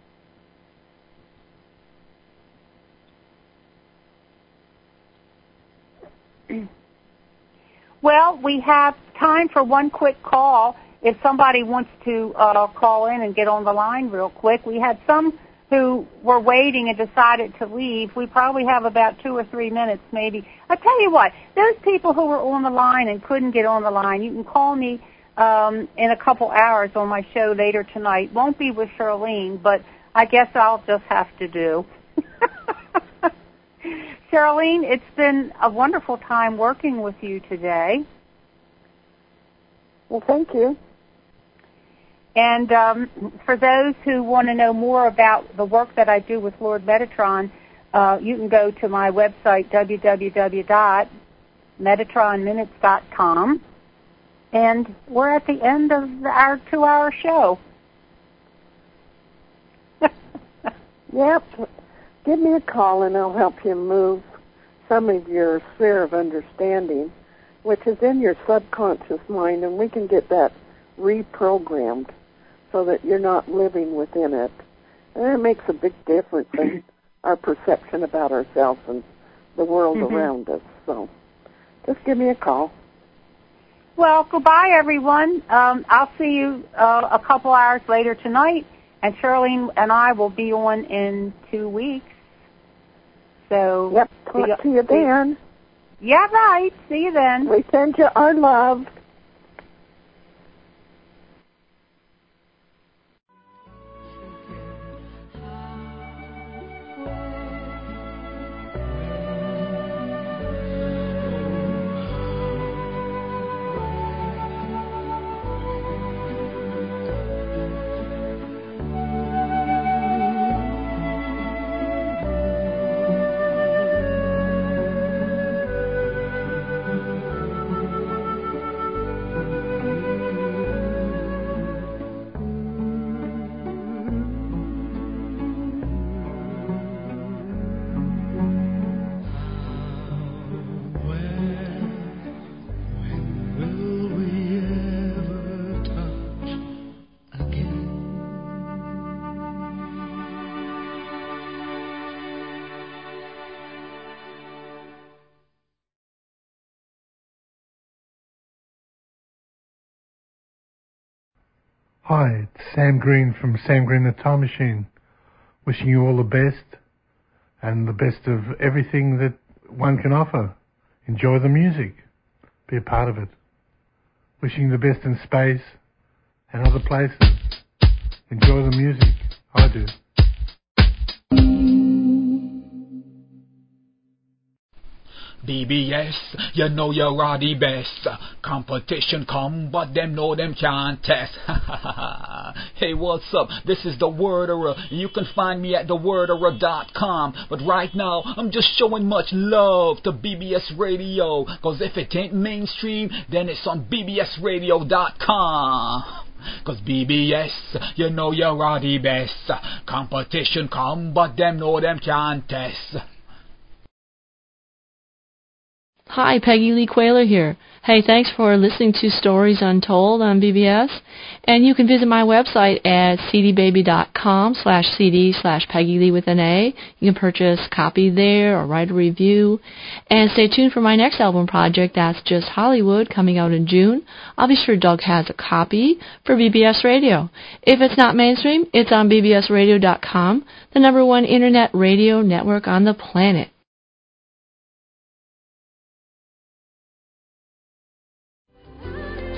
Well, we have time for one quick call. If somebody wants to call in and get on the line real quick. We had some who were waiting and decided to leave. We probably have about 2 or 3 minutes maybe. I tell you what, those people who were on the line and couldn't get on the line, you can call me in a couple hours on my show later tonight. Won't be with Charlene, but I guess I'll just have to do. Charlene, it's been a wonderful time working with you today. Well, thank you. And for those who want to know more about the work that I do with Lord Metatron, you can go to my website, www.metatronminutes.com. And we're at the end of our 2-hour show. Yep. Give me a call and I'll help you move some of your sphere of understanding, which is in your subconscious mind, and we can get that reprogrammed so that you're not living within it. And it makes a big difference in our perception about ourselves and the world around us. So just give me a call. Well, goodbye, everyone. I'll see you a couple hours later tonight, and Charlene and I will be on in 2 weeks. So yep, talk to you then. Yeah, right. See you then. We send you our love. Hi, it's Sam Green from Sam Green the Time Machine, wishing you all the best and the best of everything that one can offer. Enjoy the music. Be a part of it. Wishing you the best in space and other places. Enjoy the music. I do. BBS, you know you are the best. Competition come, but them know them can't test. Hey, what's up? This is the Worderer. You can find me at theworderer.com. But right now, I'm just showing much love to BBS Radio. Cause if it ain't mainstream, then it's on bbsradio.com. Cause BBS, you know you are the best. Competition come, but them know them can't test. Hi, Peggy Lee Quayler here. Hey, thanks for listening to Stories Untold on BBS. And you can visit my website at cdbaby.com/cd/Peggy Lee with an A. You can purchase a copy there or write a review. And stay tuned for my next album project, That's Just Hollywood, coming out in June. I'll be sure Doug has a copy for BBS Radio. If it's not mainstream, it's on bbsradio.com, the #1 internet radio network on the planet.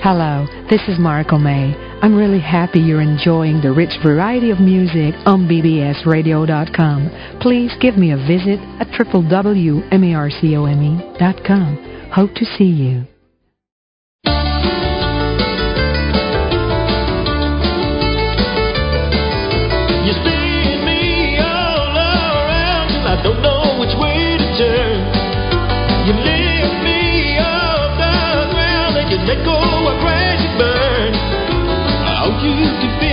Hello, this is Marco May. I'm really happy you're enjoying the rich variety of music on bbsradio.com. Please give me a visit at www.marcome.com. Hope to see you. You spin me all around till I don't know which way to turn. You lift me off the ground and you let go, I crash and burn. How you can feel